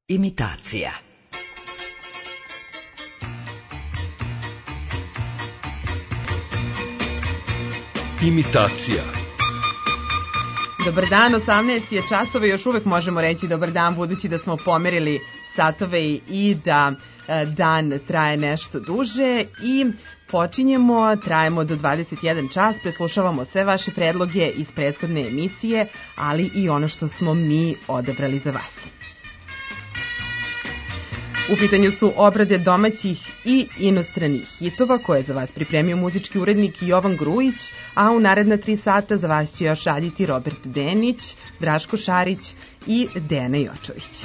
Imitacija. Imitacija. Dobar dan, 18 je časova i još uvek možemo reći dobar dan, budući da smo pomerili satove i da dan traje nešto duže i počinjemo, trajemo do 21 čas, preslušavamo sve vaše predloge iz prethodne emisije, ali i ono što smo mi odabrali za vas. U pitanju su obrade domaćih i inostranih hitova koje je za vas pripremio muzički urednik Jovan Grujić, a u naredna 3 sata za vas će još raditi Robert Denić, Draško Šarić i Dejana Jočović.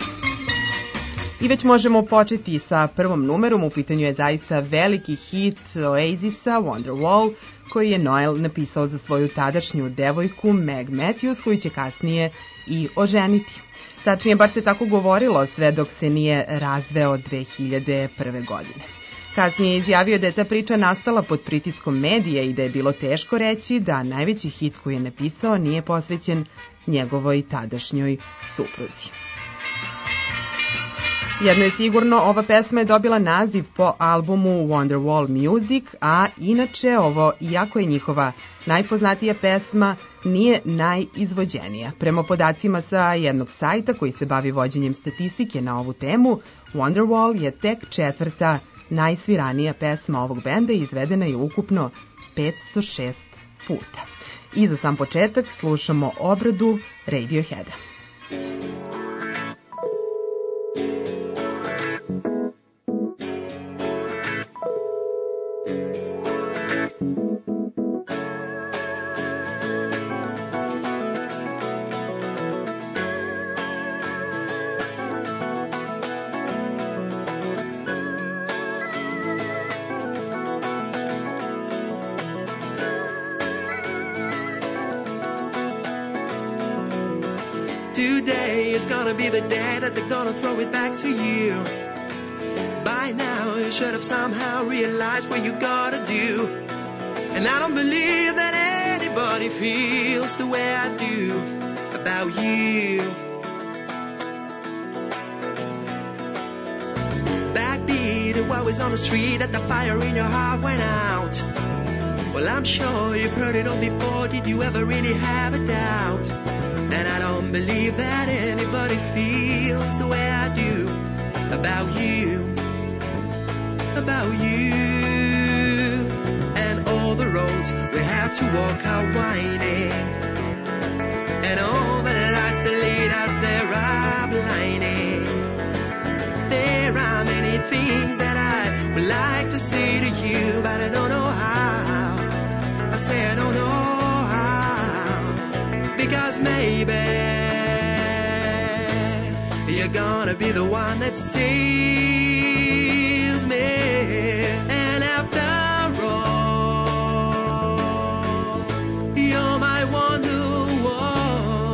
I već možemo početi sa prvom numerom, u pitanju je zaista veliki hit Oasisa Wonderwall, koji je Noel napisao za svoju tadašnju devojku Meg Matthews, koju će kasnije i oženiti. Tačnije, bar se tako govorilo sve dok se nije razveo 2001. godine. Kasnije je izjavio da je ta priča nastala pod pritiskom medija i da je bilo teško reći da najveći hit koji je napisao nije posvećen njegovoj tadašnjoj supruzi. Jedno je sigurno, ova pesma je dobila naziv po albumu Wonderwall Music, a inače ovo, iako je njihova najpoznatija pesma, nije najizvođenija. Prema podacima sa jednog sajta koji se bavi vođenjem statistike na ovu temu, Wonderwall je tek 4. najsviranija pesma ovog benda i izvedena je ukupno 506 puta. I za sam početak slušamo obradu Radioheada. Today is gonna be the day that they're gonna throw it back to you. By now you should have somehow realized what you gotta do. And I don't believe that anybody feels the way I do about you. Backbeat, while was on the street that the fire in your heart went out. Well, I'm sure you've heard it all before. Did you ever really have a doubt? And I don't believe that anybody feels the way I do about you, about you. And all the roads we have to walk are winding, and all the lights that lead us there are blinding. There are many things that I would like to say to you, but I don't know how. I say I don't know. Because maybe you're gonna be the one that saves me. And after all, you're my Wonderwall.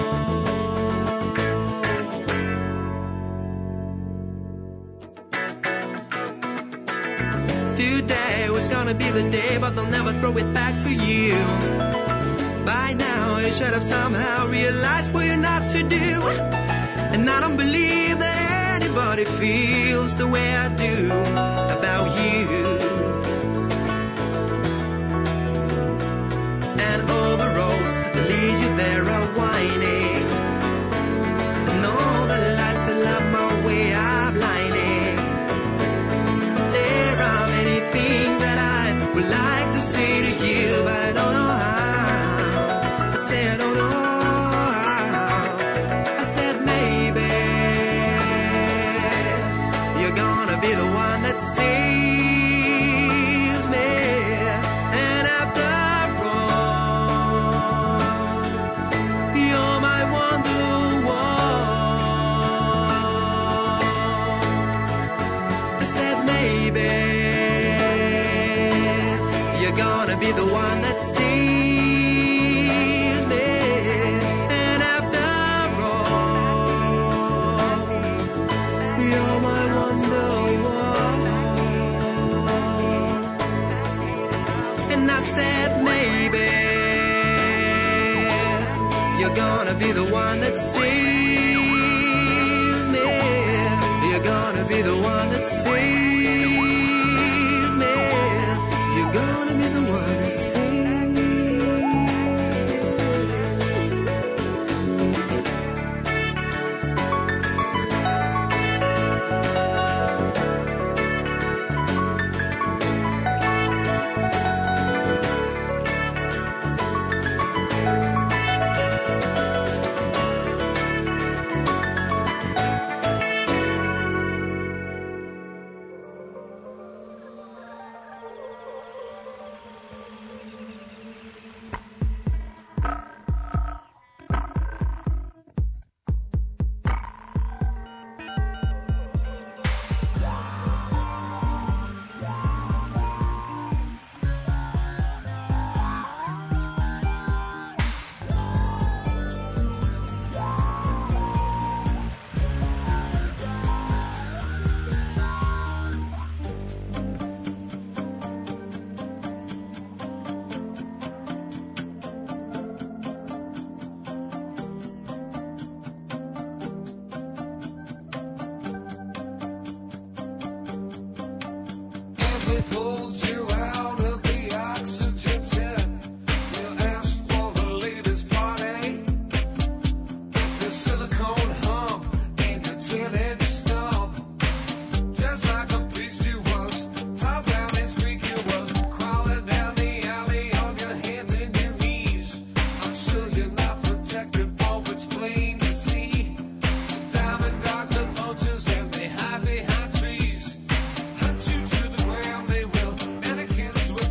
Today was gonna be the day, but they'll never throw it back to you. By now you should have somehow realized what you're not to do. And I don't believe that anybody feels the way I do about you. And all the roads that lead you there are winding, and all the lights that light my way are blinding. There are many things that I would like to say to you, but I don't know how. I said, I don't know how. I said, maybe you're gonna be the one that saves me. And after all, you're my Wonderwall. I said, maybe you're gonna be the one that saves. You're gonna be the one that saves me. be the one that saves me. You're gonna be the one that saves me. Behind trees, hunt you to the ground. They will mannequins with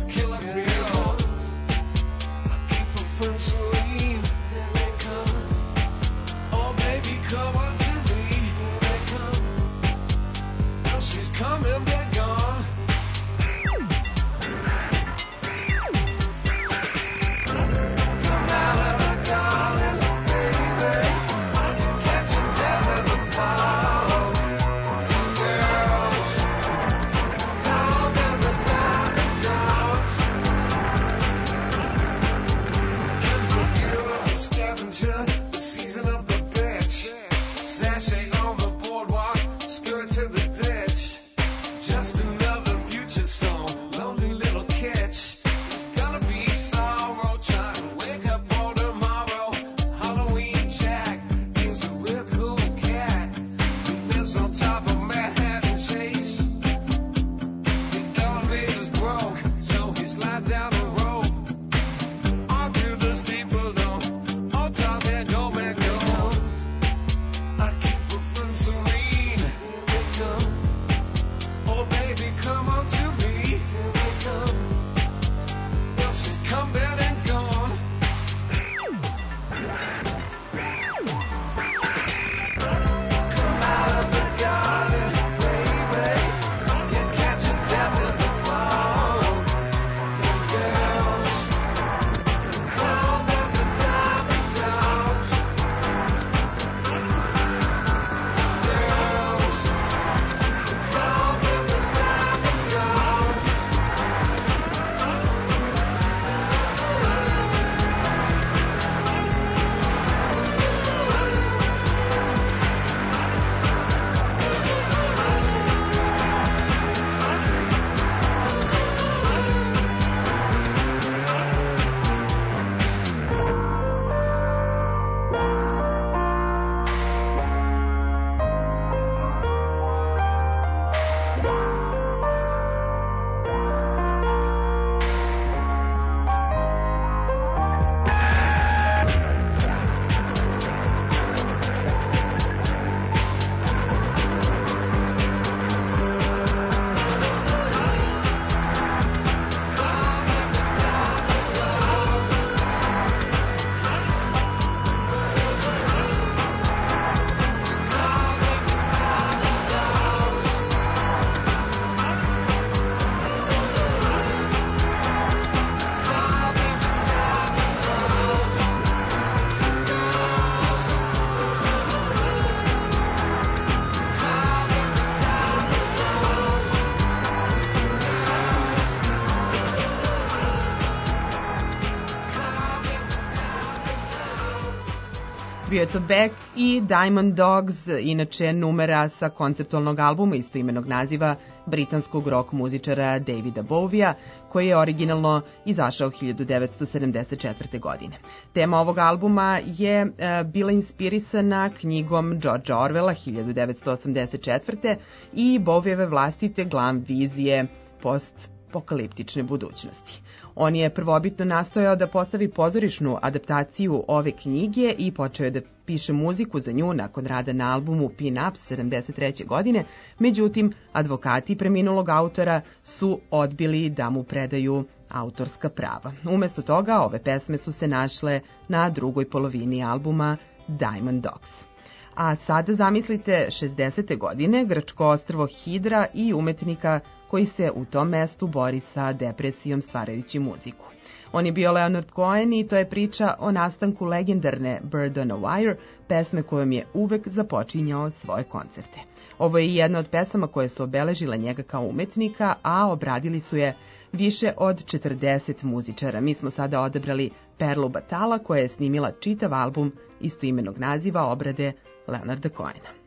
Bio je to Beck i Diamond Dogs, inače numera sa konceptualnog albuma istoimenog naziva britanskog rock muzičara Davida Bowija, koji je originalno izašao 1974. godine. Tema ovog albuma je bila inspirisana knjigom Georgea Orwella 1984. i Bowijeve vlastite glam vizije post-apokaliptične budućnosti. On je prvobitno nastojao da postavi pozorišnu adaptaciju ove knjige i počeo je da piše muziku za nju nakon rada na albumu Pin Ups 73. godine, međutim, advokati preminulog autora su odbili da mu predaju autorska prava. Umesto toga, ove pesme su se našle na drugoj polovini albuma Diamond Dogs. A sada zamislite 60. godine, grčko ostrvo Hidra i umetnika koji se u tom mestu bori sa depresijom stvarajući muziku. On je bio Leonard Cohen i to je priča o nastanku legendarne Bird on a Wire, pesme kojom je uvek započinjao svoje koncerte. Ovo je jedna od pesama koje su obeležila njega kao umetnika, a obradili su je više od 40 muzičara. Mi smo sada odabrali Perlu Batala koja je snimila čitav album istoimenog naziva obrade Leonarda Cohena.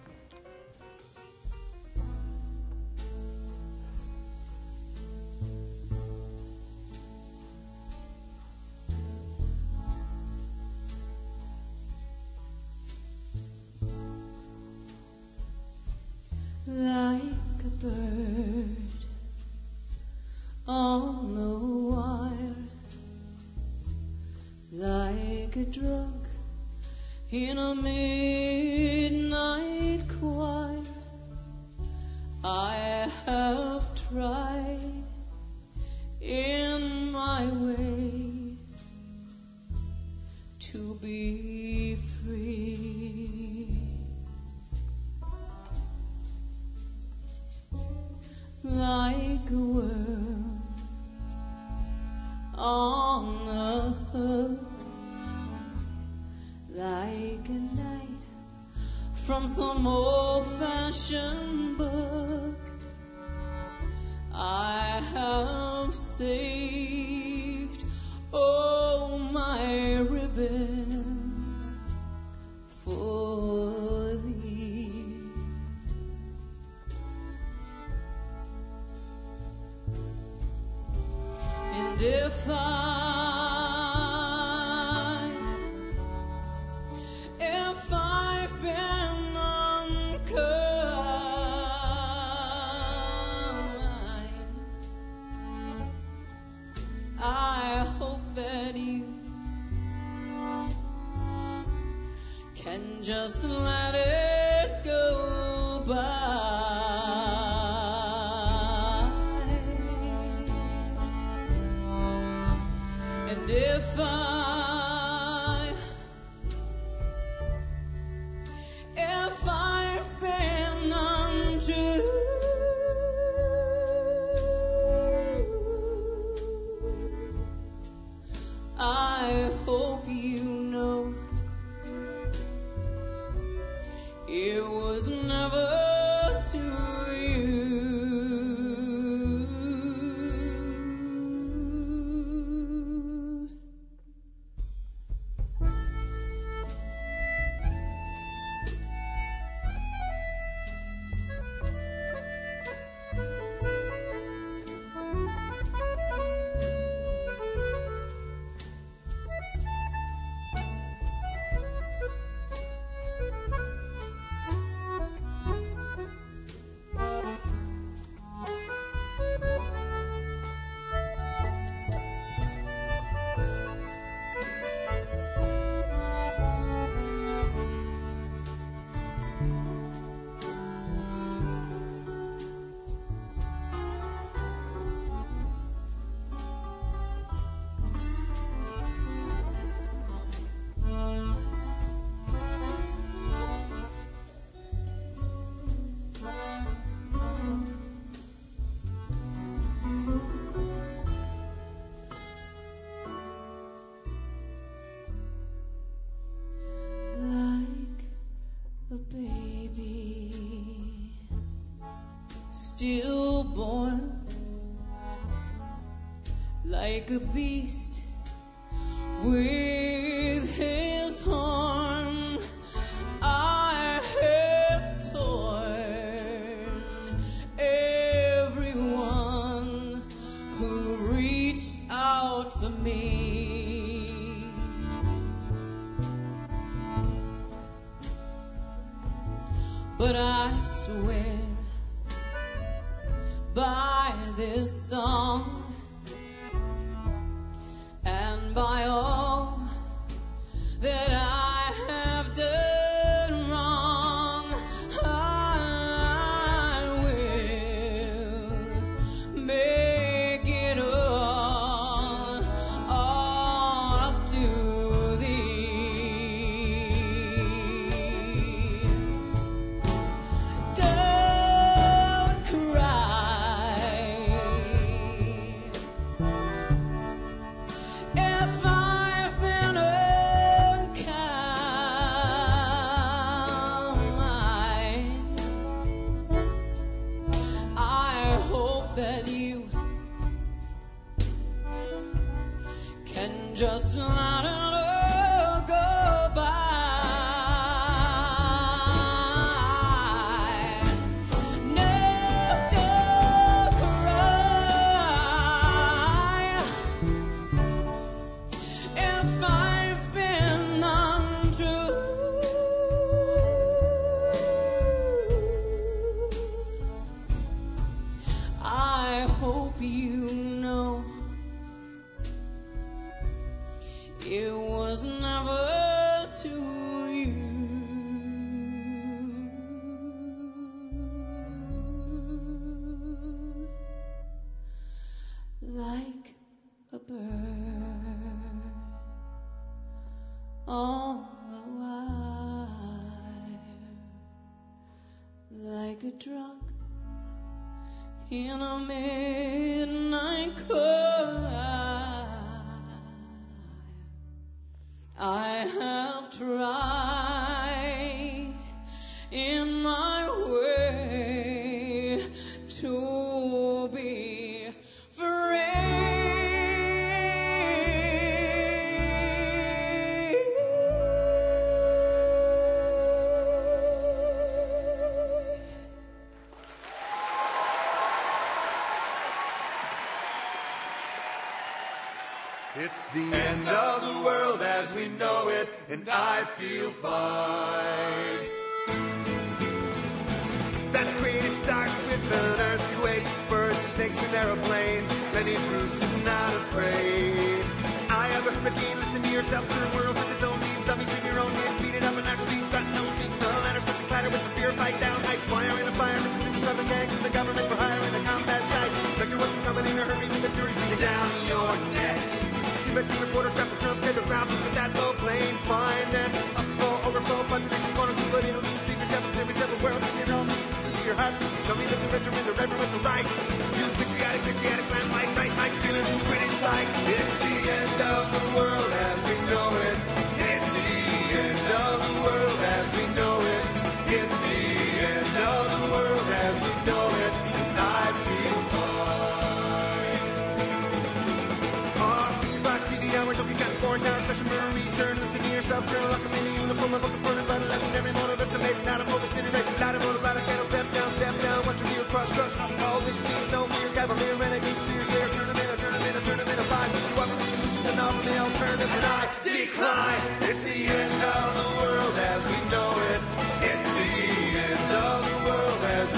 Like a bird on the wire, like a drunk in a midnight choir, I have tried in my way to be free. Like a worm on a hook, like a night from some old-fashioned book, I have saved all my ribbons for thee. And if I've been unkind, I hope that you can just let it go by. And if I've been untrue, I hope you know it was never to you. Stillborn, like a beast with his horns But I swear by this song and by all that I have done wrong, I will make it all up to thee. Don't cry if I've been unkind. I hope that you can just let it all go by. No, don't cry if I've been untrue. I hope you know it was never to you. Like a bird on the wire, like a drunk in a midnight choir. I have tried in my way to be free. It's the end of the world as we know it, and I feel fine. That's great, it starts with an earthquake, birds, snakes, and aeroplanes. Lenny Bruce is not afraid. I have a hurricane, listen to yourself, turn the world with its own needs. Dummies in your own ways, speed it up and next speed, got no speed. The ladder starts to clatter with the fear, fight down, night fire in a fire, represent the southern gangs and the government for hiring a combat site. Like there wasn't coming in a hurry with the fury beating down your neck. Team reporters grab the Trump, get the ground, with that low plane, fine, then upflow, overflow, population, corner, but it'll lose secrets, every seven worlds in your own, listen to your heart, show me the director in the river with the right, you patriotic, slam like right, I'm feeling pretty sight, it's the end of the world as we know it, it's the end of the world as we know it, it's the end of the world as we know it, and I feel fine. Hour, don't be kind of bored now, session Marie, turn, listen to yourself, turn like a mini uniform, I'm burning, but every motor, estimated, not a motor, incinerate, not a motor, right, I can't step down, watch your view, cross, all this means no fear, cavalier, renegade, steer, clear, turn them in, a five, you are the solution, and offer the alternative, and I decline, it's the end of the world as we know it, it's the end of the world as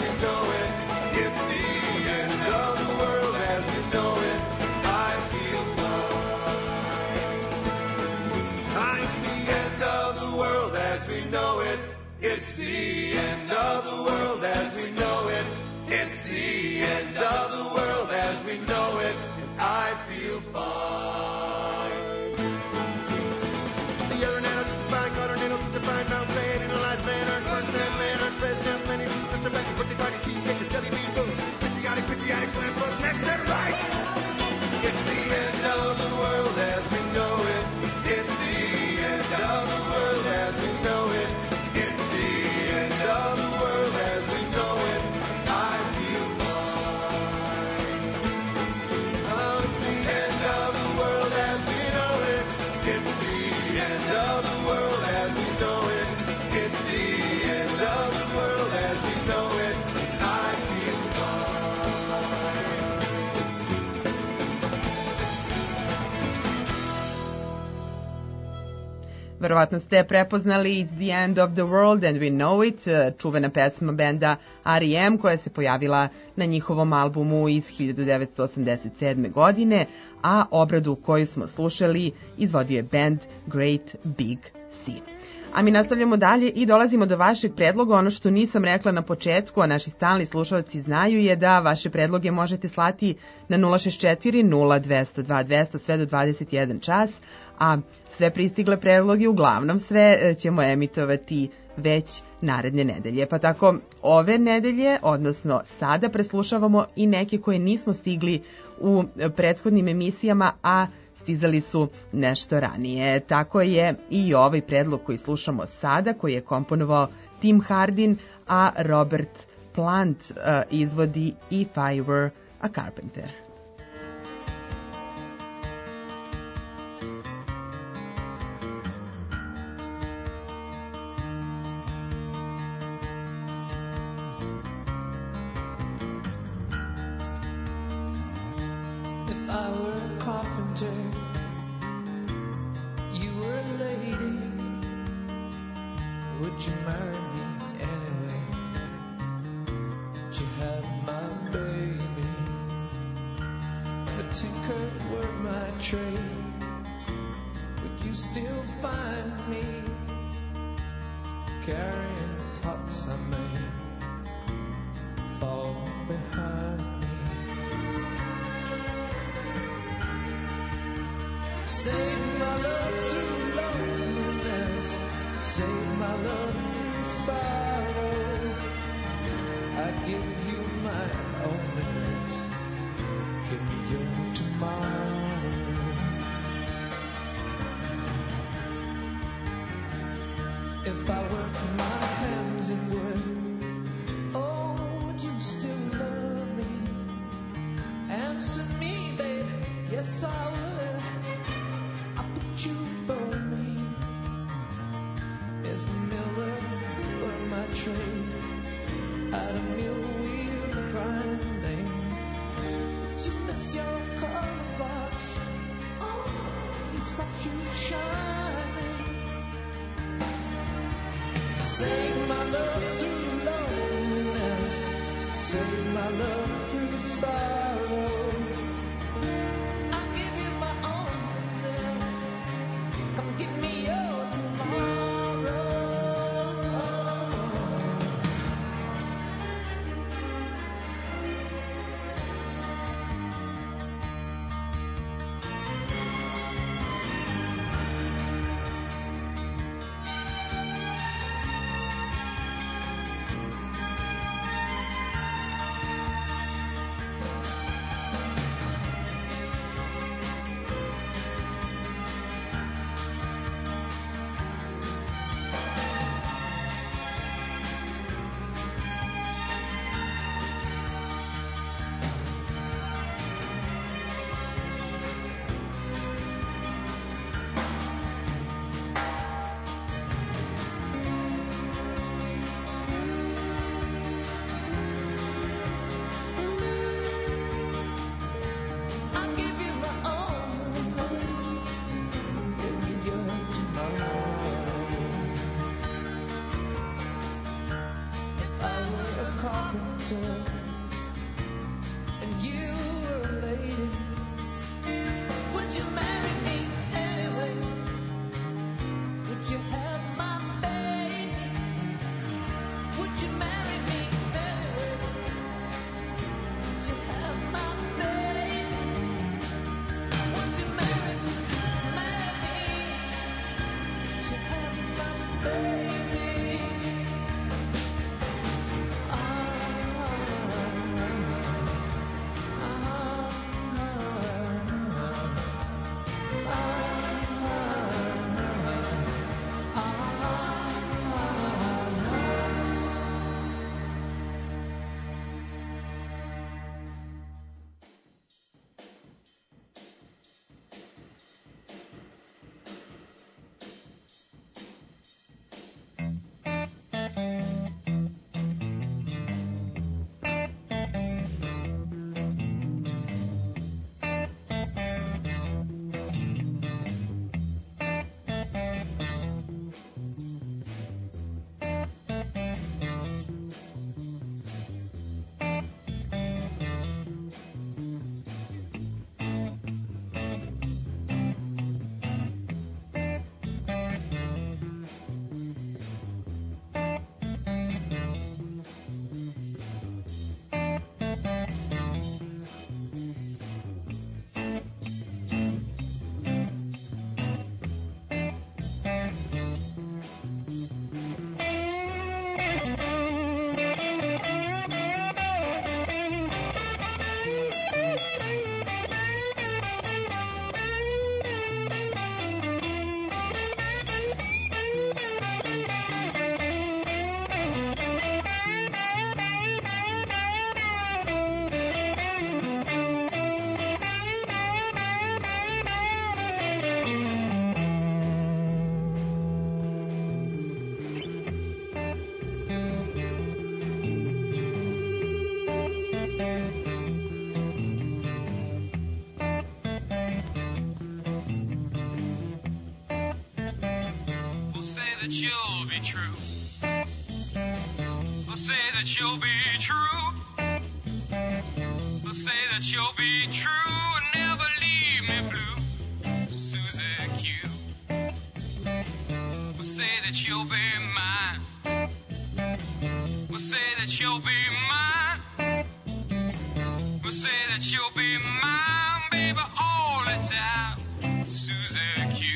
Verovatno ste prepoznali It's the End of the World and We Know It, čuvena pesma benda R.E.M. koja se pojavila na njihovom albumu iz 1987. godine, a obradu koju smo slušali izvodio je band Great Big Sea. A mi nastavljamo dalje i dolazimo do vašeg predloga. Ono što nisam rekla na početku, a naši stalni slušalci znaju, je da vaše predloge možete slati na 064 0202 200 sve do 21 čas, a sve pristigle predloge, uglavnom sve, ćemo emitovati već naredne nedelje. Pa tako ove nedelje, odnosno sada, preslušavamo i neke koje nismo stigli u prethodnim emisijama, a stizali su nešto ranije. Tako je i ovaj predlog koji slušamo sada, koji je komponovao Tim Hardin, a Robert Plant izvodi If I Were a Carpenter. you'll be true. They'll say that you'll be true. They'll say that you'll be true and never leave me blue. Susie Q. They'll say that you'll be mine. They'll say that you'll be mine. They'll say that you'll be mine, baby, all the time. Susie Q.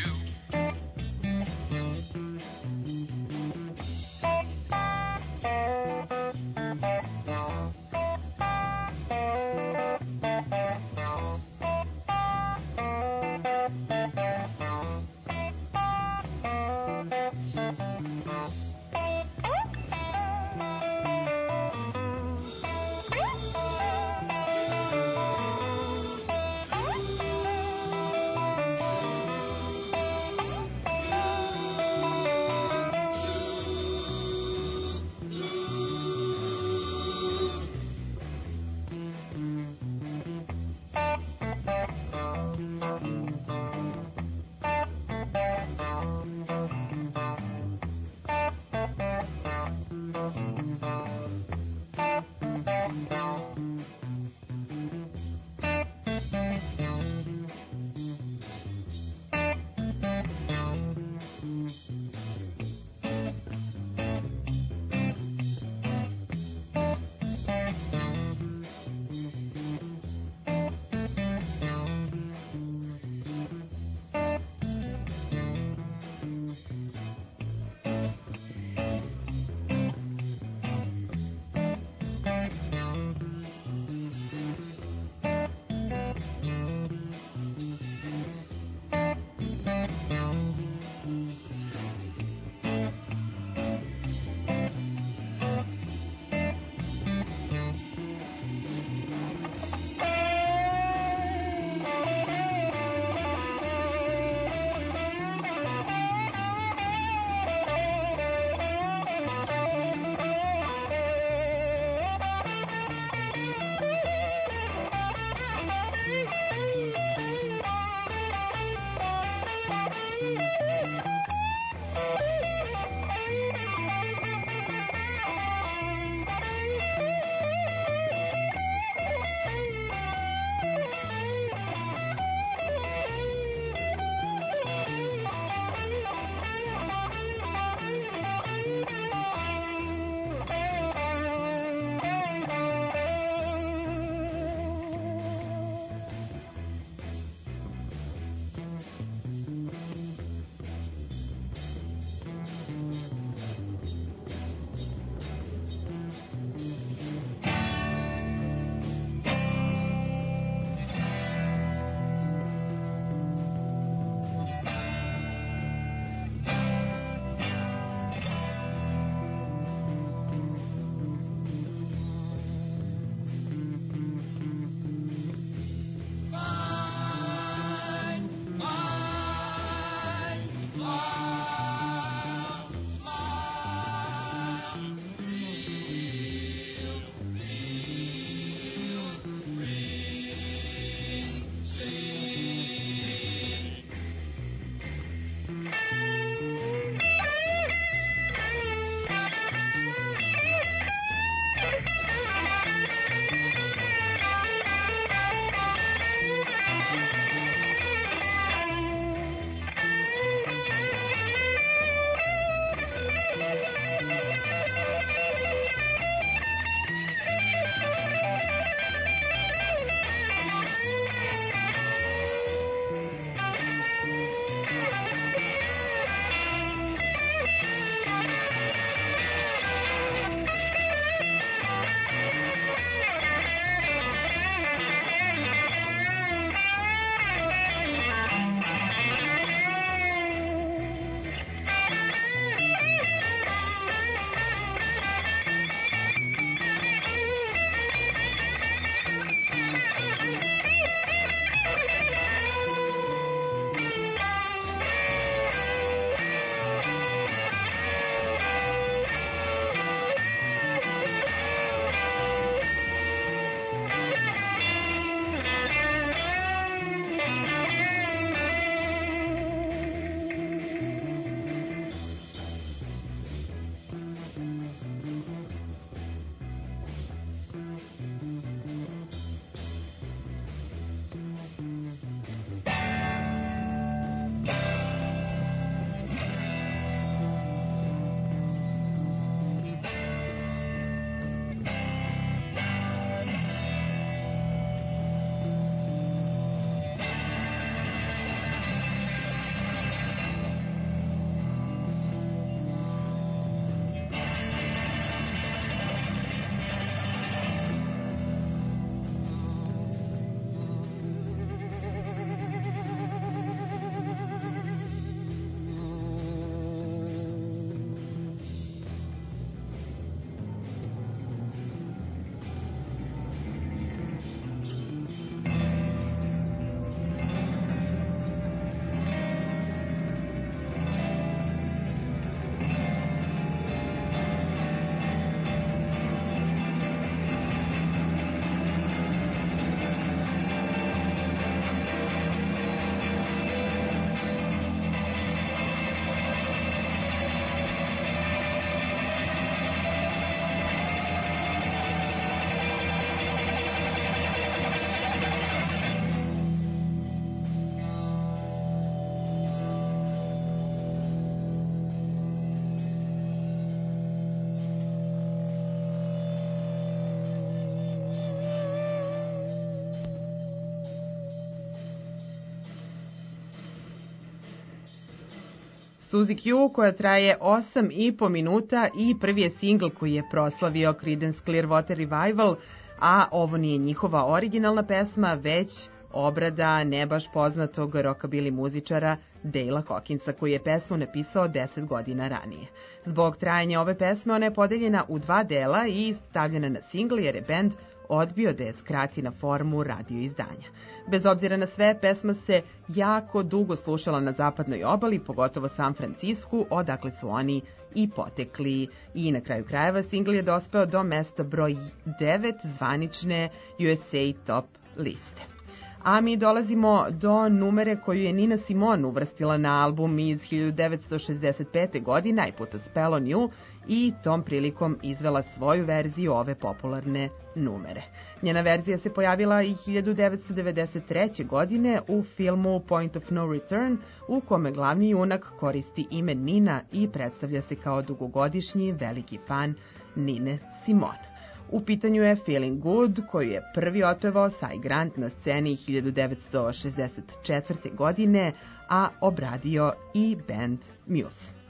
Suzy Q, koja traje 8,5 minuta i prvi je singl koji je proslavio Creedence Clearwater Revival, a ovo nije njihova originalna pesma, već obrada ne baš poznatog rockabilly muzičara Dale'a Hawkinsa, koji je pesmu napisao 10 godina ranije. Zbog trajanja ove pesme ona je podeljena u 2 dela i stavljena na singl jer je bend odbio da je skrati na formu radio izdanja. Bez obzira na sve, pesma se jako dugo slušala na zapadnoj obali, pogotovo San Francisku, odakle su oni i potekli. I na kraju krajeva singl je dospeo do mesta broj 9 zvanične USA Top liste. A mi dolazimo do numere koju je Nina Simone uvrstila na album iz 1965. godine, I Put a Spell on You, i tom prilikom izvela svoju verziju ove popularne numere. Njena verzija se pojavila i 1993. godine u filmu Point of No Return, u kome glavni junak koristi ime Nina i predstavlja se kao dugogodišnji veliki fan Nine Simone. U pitanju je Feeling Good, koju je prvi otpevao Cy Grant na sceni 1964. godine, a obradio i band Muse.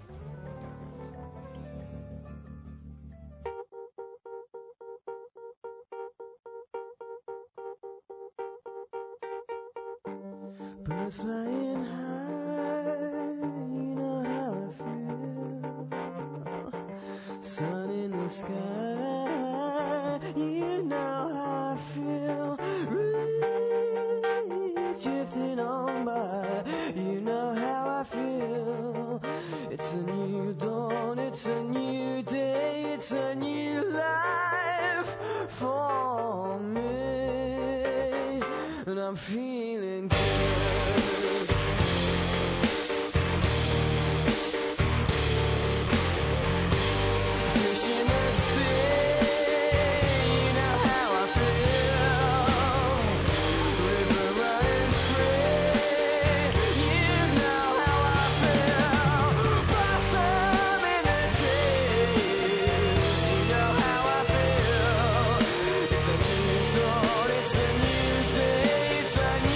Birds flying high, you know how I feel. Sun in the sky, you know how I feel. Breeze drifting on by, you know how I feel. It's a new dawn, it's a new day, it's a new life for me, and I'm feeling good. It's a new day, it's a new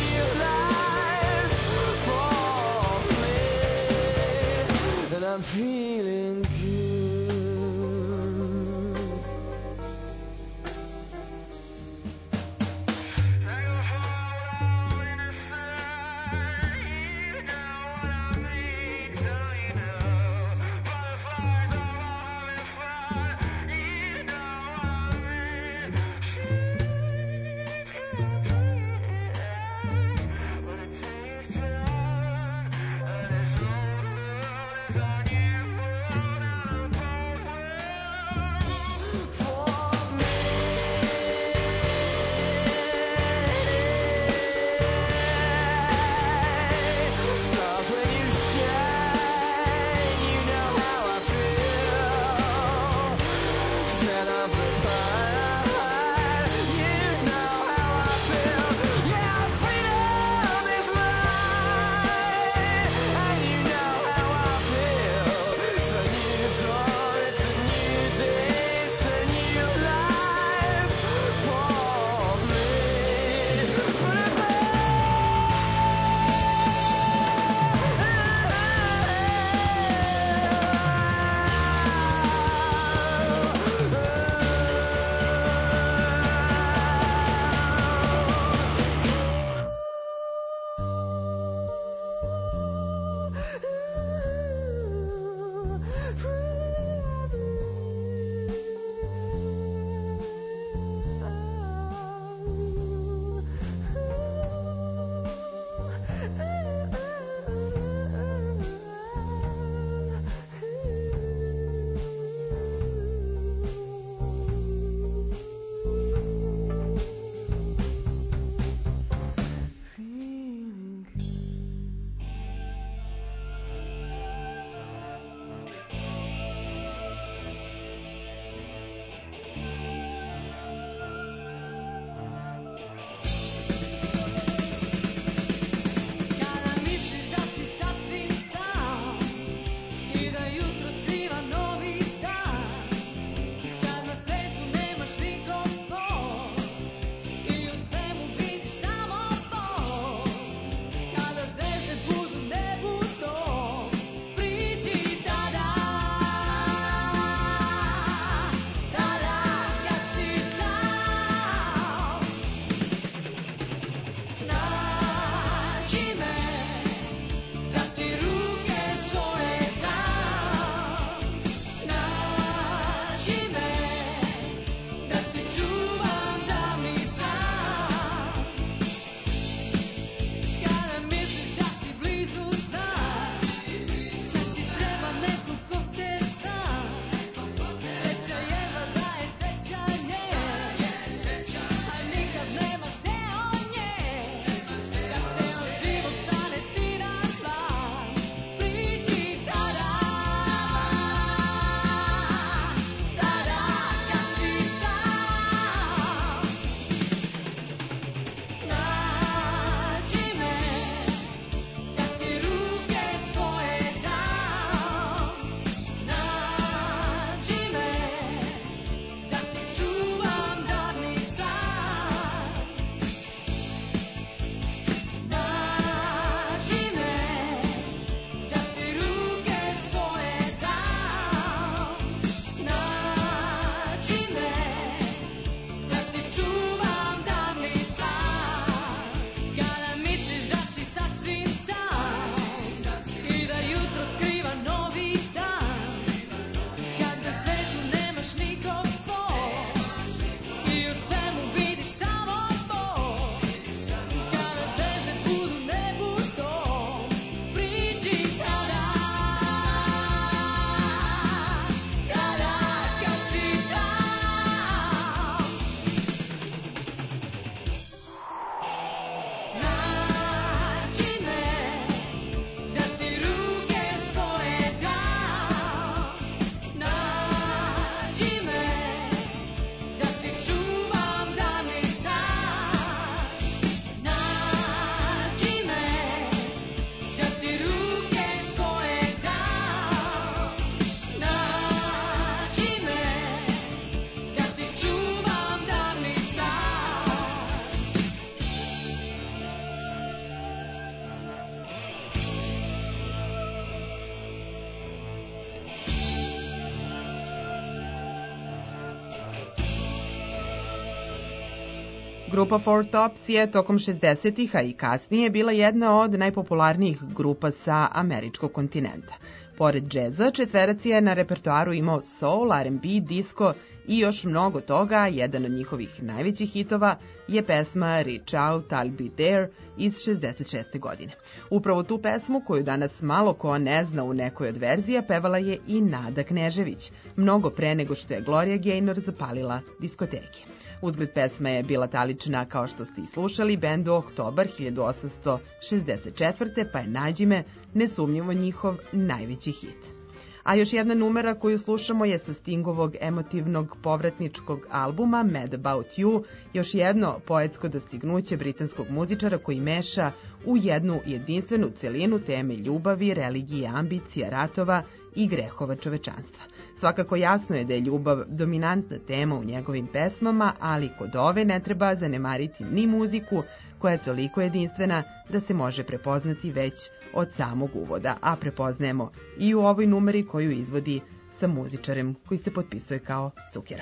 Grupa Four Tops je tokom 60-ih, a i kasnije, bila jedna od najpopularnijih grupa sa američkog kontinenta. Pored džeza, četverac je na repertoaru imao soul, R&B, disco i još mnogo toga. Jedan od njihovih najvećih hitova je pesma Reach Out, I'll Be There iz 66. godine. Upravo tu pesmu, koju danas malo ko ne zna u nekoj od verzija, pevala je i Nada Knežević, mnogo pre nego što je Gloria Gaynor zapalila diskoteke. Uzgled pesma je bila talična, kao što ste i slušali, bendu Oktobar 1864. pa je Nađi me nesumnjivo njihov najveći hit. A još jedna numera koju slušamo je sa Stingovog emotivnog povratničkog albuma Mad About You, još jedno poetsko dostignuće britanskog muzičara koji meša u jednu jedinstvenu celinu teme ljubavi, religije, ambicija, ratova i grehova čovečanstva. Svakako jasno je da je ljubav dominantna tema u njegovim pesmama, ali kod ove ne treba zanemariti ni muziku, koja je toliko jedinstvena da se može prepoznati već od samog uvoda, a prepoznajemo i u ovoj numeri koju izvodi sa muzičarem koji se potpisuje kao Cukera.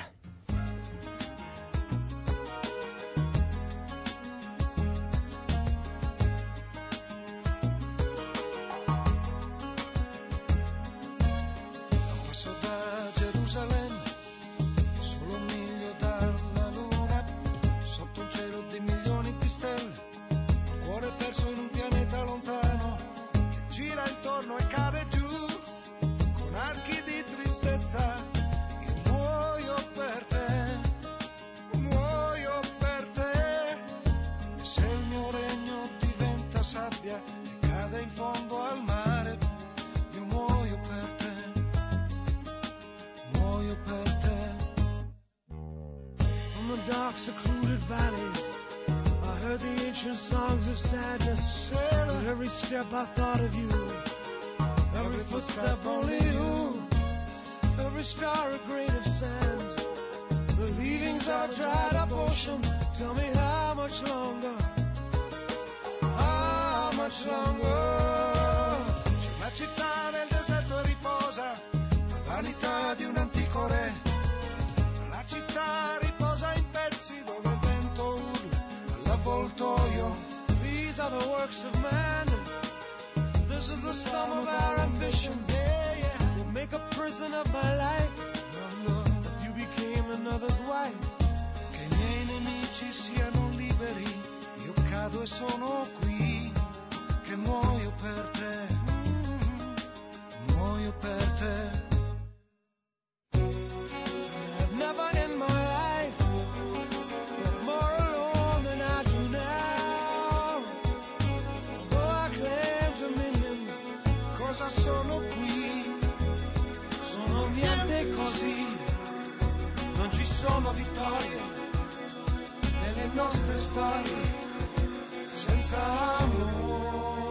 Secluded valleys, I heard the ancient songs of sadness. With every step I thought of you, every footstep only you, every star a grain of sand. The leavings are dried up ocean. Tell me how much longer? How much longer? C'è una città nel deserto riposa, la vanità di un antico re. La città riposa in pezzi dove il vento urla all'avvoltoio. These are the works of man. This is the sum of our ambition. We'll make a prison of my life. If you became another's wife. Che i miei nemici siano liberi. Io cado e sono qui. Che muoio per te. Muoio per te. Never in my life felt more alone than I do now. Although I claim dominions, cosa sono qui? Sono niente così. Non ci sono vittorie nelle nostre storie senza amore.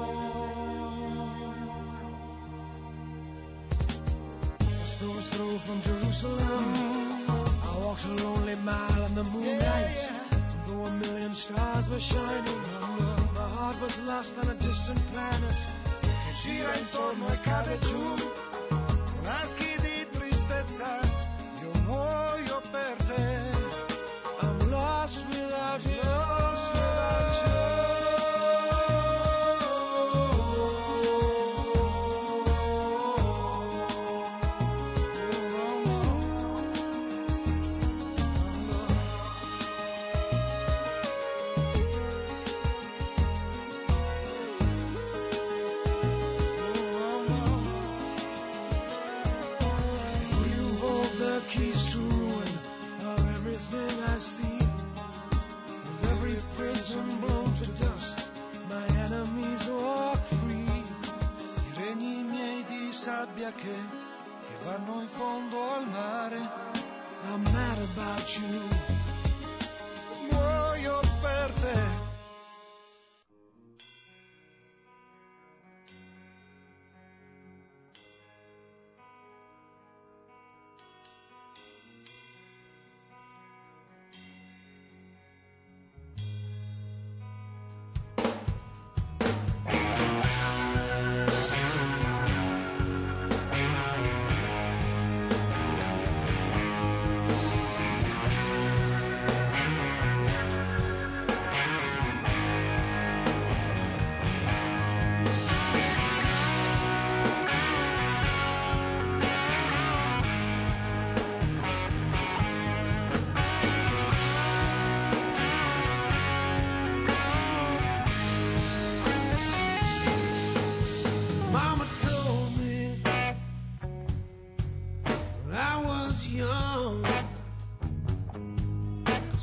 A stone's throw from Jerusalem, I walked a lonely mile in the moonlight. Though a million stars were shining, my heart was lost on a distant planet che gira intorno e cade giù con archi di tristezza. Io muoio per te. I'm lost without you. Lost without you. Che vanno in fondo al mare. I'm mad about you. Muoio per te.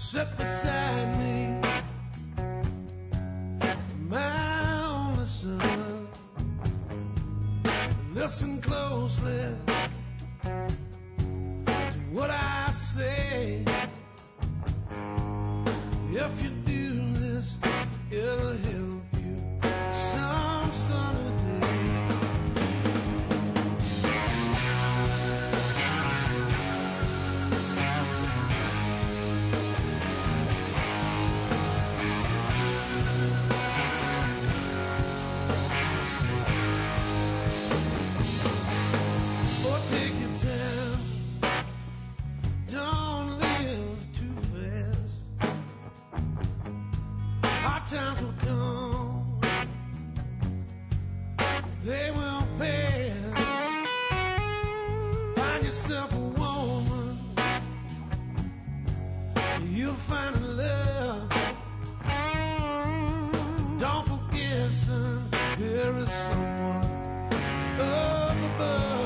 sit beside me, my only son. Listen closely to what I say. If you do this, it'll help you some sunny day. Take your time, don't live too fast. Hard times will come, they will pass. Find yourself a woman, you'll find in love. Don't forget, son, there is someone up above.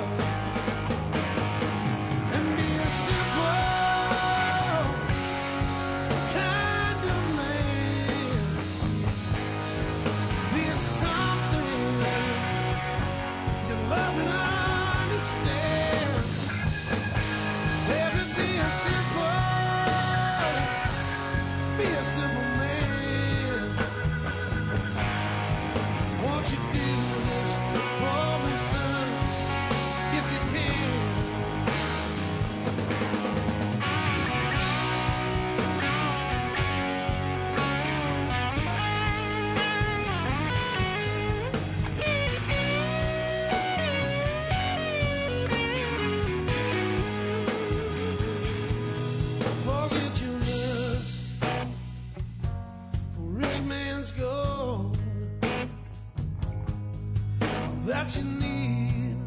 That you need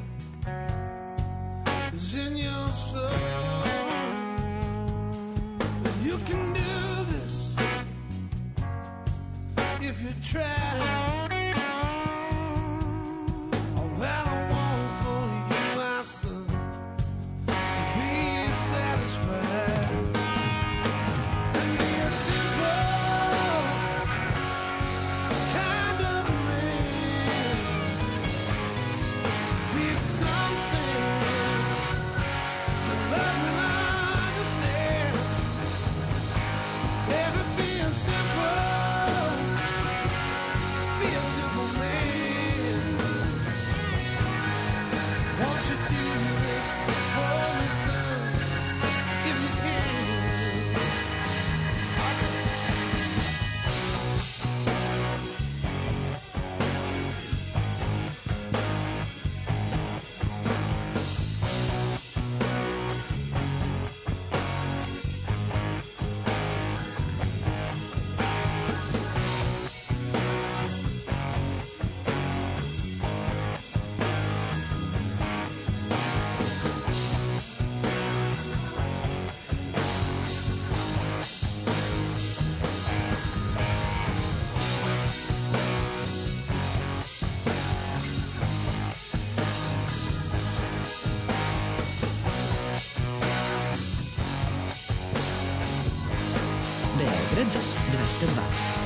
is in your soul. You can do this if you try. All that I want for you, my son, is to be satisfied and be a simple kind of man. Be something to love and understand. Never be a simple man. Won't you do this for me, son, if you can? Beograd 202.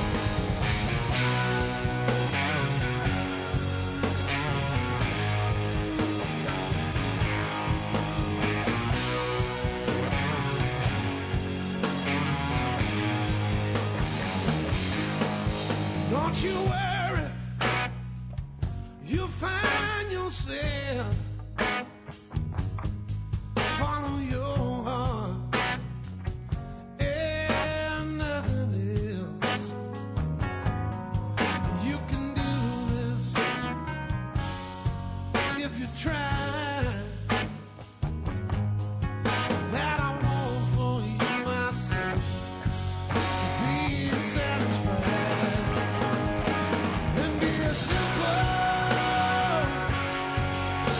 Don't you worry, you'll find yourself. Follow your heart and nothing else. You can do this if you try. That I want for you, myself, to be satisfied and be a simple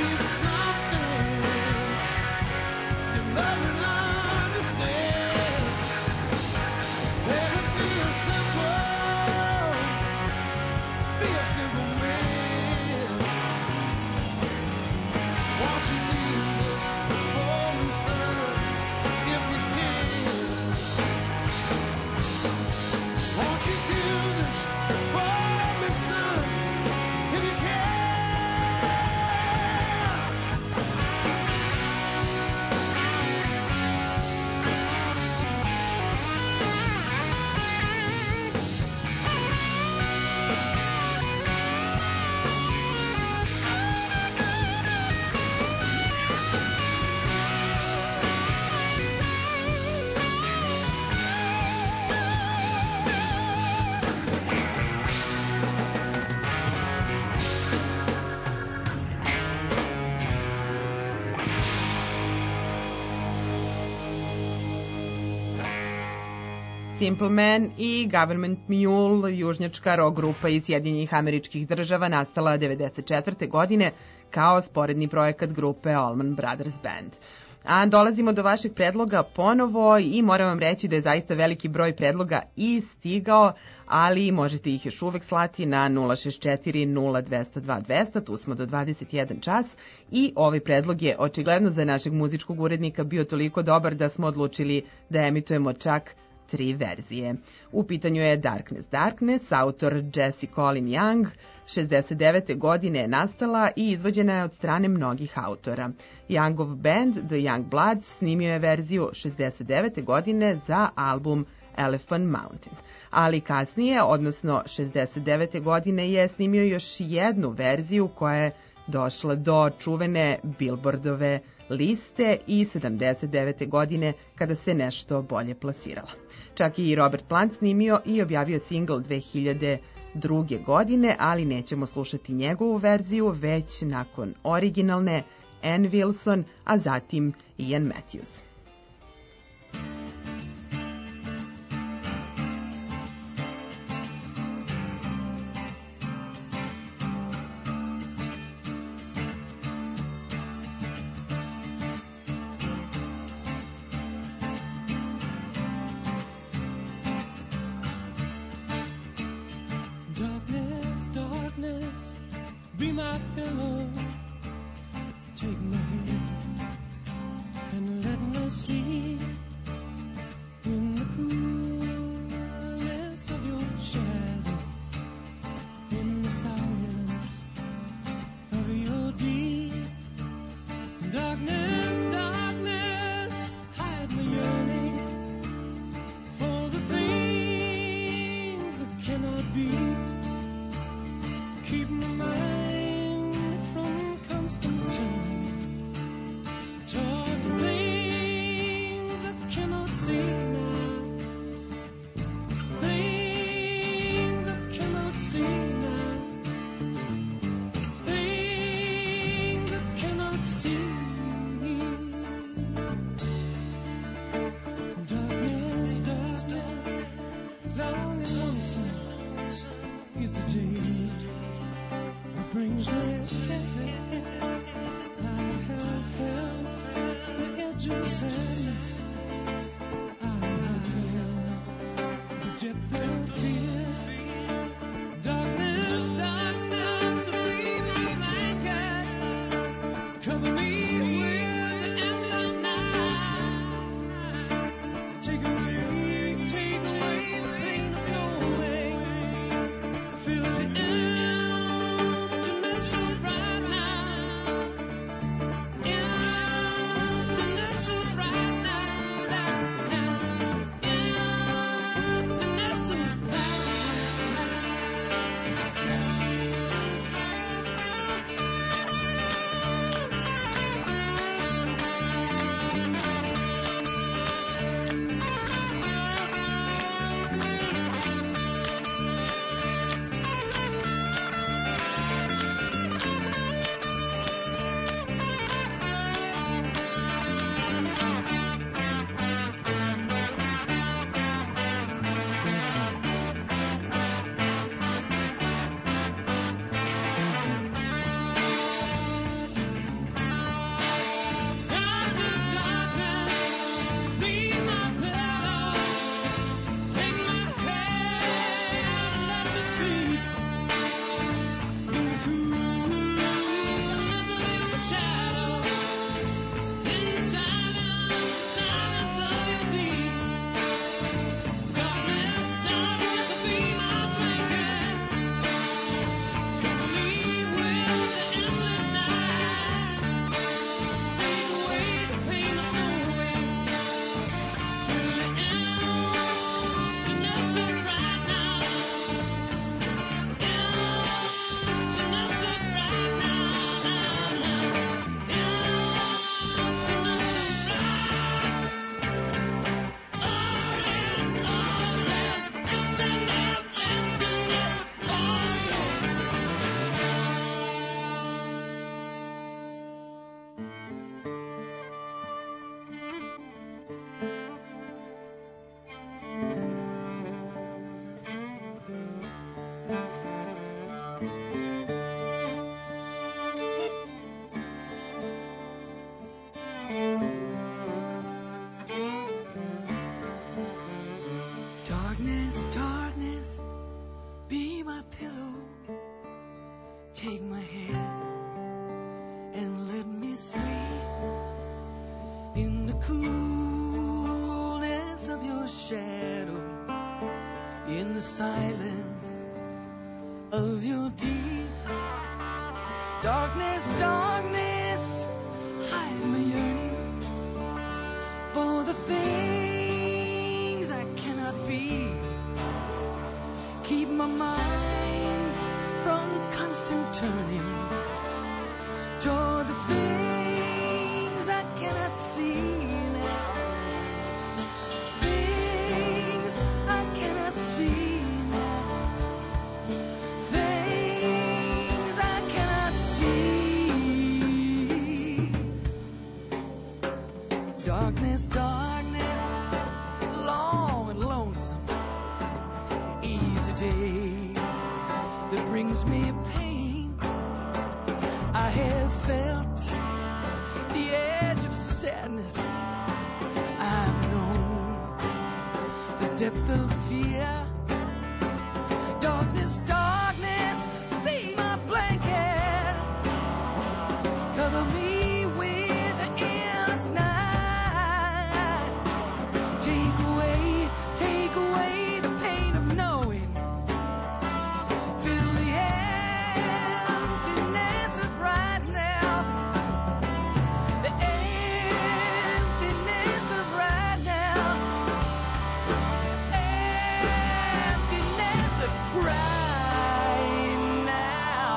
Simple Man i Government Mule, južnjačka rock grupa iz Sjedinjenih Američkih Država, nastala 1994. godine kao sporedni projekat grupe Allman Brothers Band. A dolazimo do vašeg predloga ponovo i moram vam reći da je zaista veliki broj predloga i stigao, ali možete ih još uvek slati na 064 0202 200, tu smo do 21 čas i ovaj predlog je očigledno za našeg muzičkog urednika bio toliko dobar da smo odlučili da emitujemo čak 3 verzije. U pitanju je Darkness Darkness, autor Jesse Colin Young, 69. godine je nastala i izvođena je od strane mnogih autora. Youngov band The Young Bloods snimio je verziju 69. godine za album Elephant Mountain, ali kasnije, odnosno 69. godine je snimio još jednu verziju koja je došla do čuvene Billboardove liste i 79. godine kada se nešto bolje plasirala. Čak i Robert Plant snimio i objavio singl 2002. godine, ali nećemo slušati njegovu verziju, već nakon originalne Ann Wilson, a zatim Ian Matthews. Be my pillow, take my hand and let me sleep in the coolness of your shadow, in the silence of your deep darkness, darkness, hide my yearning for the things that cannot be. Keep my mind from constant turning toward the things I cannot see now. Things I cannot see now. Things I cannot see. Darkness, darkness, long and lonesome is the day brings me. I have felt the edge of sadness. I have the depth of fear. Darkness, darkness, leave me blanket. Cover me with the endless night. Take away the pain of knowing. Fill the air. coolness of your shadow, in the silence of your deep. Darkness, darkness, hide my yearning for the things I cannot be. Keep my mind from constant turning toward the things I cannot see now. Things I cannot see now. Things I cannot see. Darkness, darkness, long and lonesome. Easy day that brings me pain. I have felt the edge of sadness. I've known the depth of fear. Darkness, darkness, be my blanket. Cover me with the endless night. Take away the pain of knowing. Fill the emptiness of right now. The emptiness of right now. Emptiness of right now.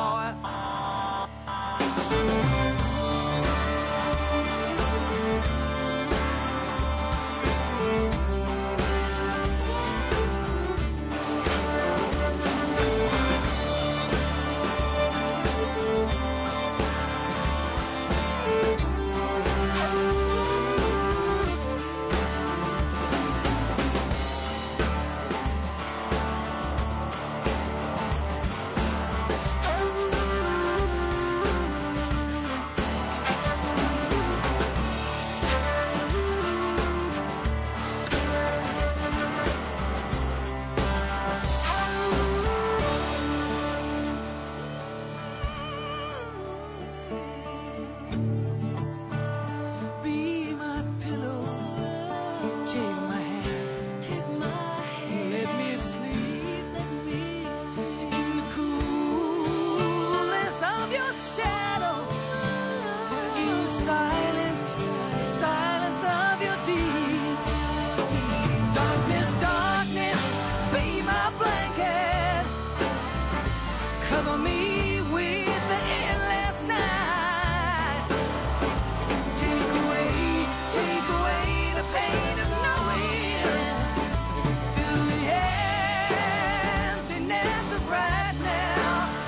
Be my pillow, take my hand, let me sleep in the coolness of your shadow, in the silence of your deep. Darkness, darkness, be my blanket, cover me with the endless night. Take away the pain of knowing. Fill the emptiness of right now.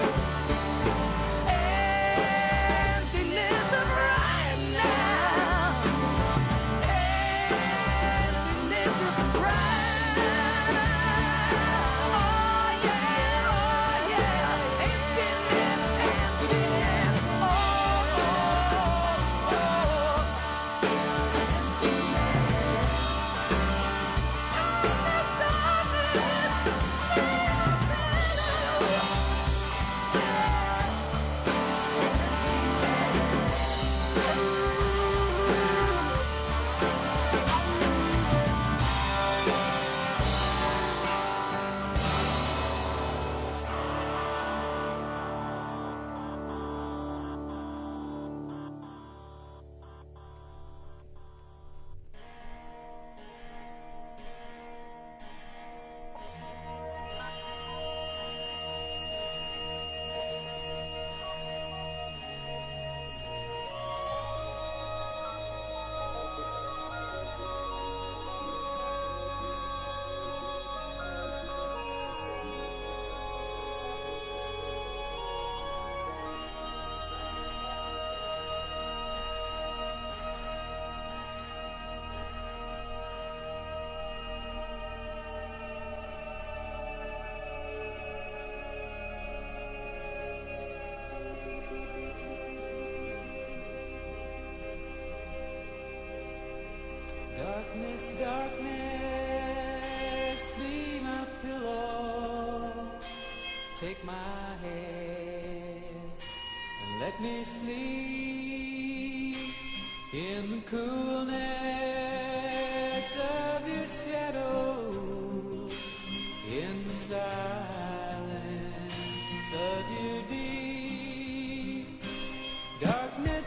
Emptiness of right now. Emptiness of right now. Oh yeah, oh yeah. Emptiness, emptiness. Oh, oh, oh. Darkness, darkness, be my pillow. Take my hand and let me sleep in the coolness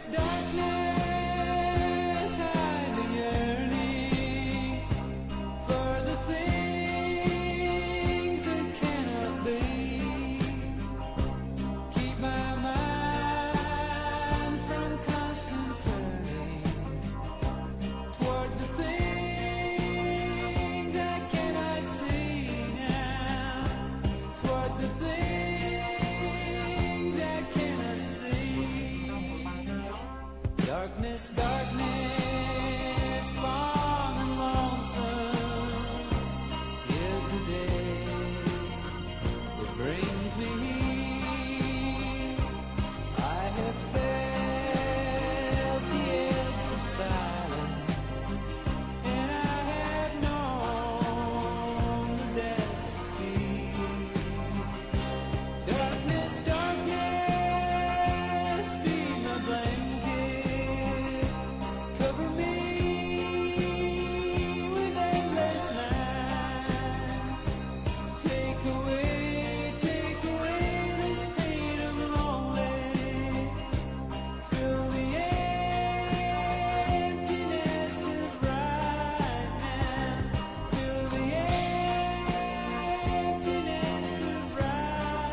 darkness, hide the yearning for the things that cannot be. Keep my mind from constant turning toward the things I cannot see now, toward the things I cannot see. Darkness, darkness, far and lonesome is the day that brings me here. I have felt the edge of silence, and I have known the depths of fear. Darkness, darkness, be my blanket. Cover me with endless night. Take away this pain of lonely. Fill the emptiness of right now. Fill the emptiness of right.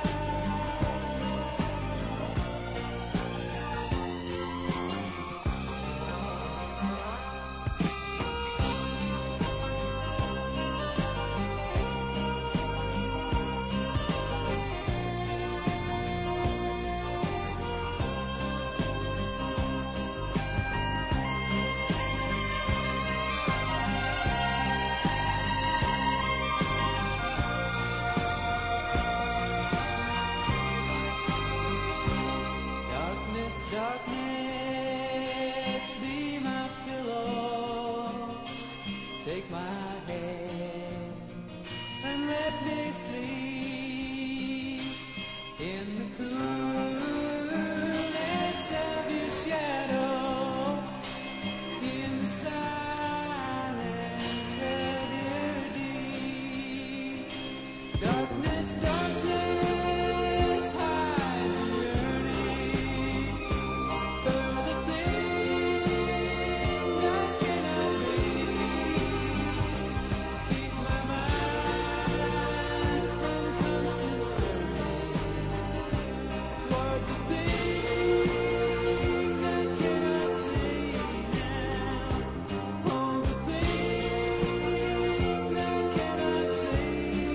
Darkness, darkness, be my pillow. Take my hand and let me sleep in the coolness of your shadow, in the silence of your deed. Darkness, darkness, hide the yearning for the things I cannot be. Keep my mind from constant turning toward the things I cannot see now. Oh, the things I cannot see.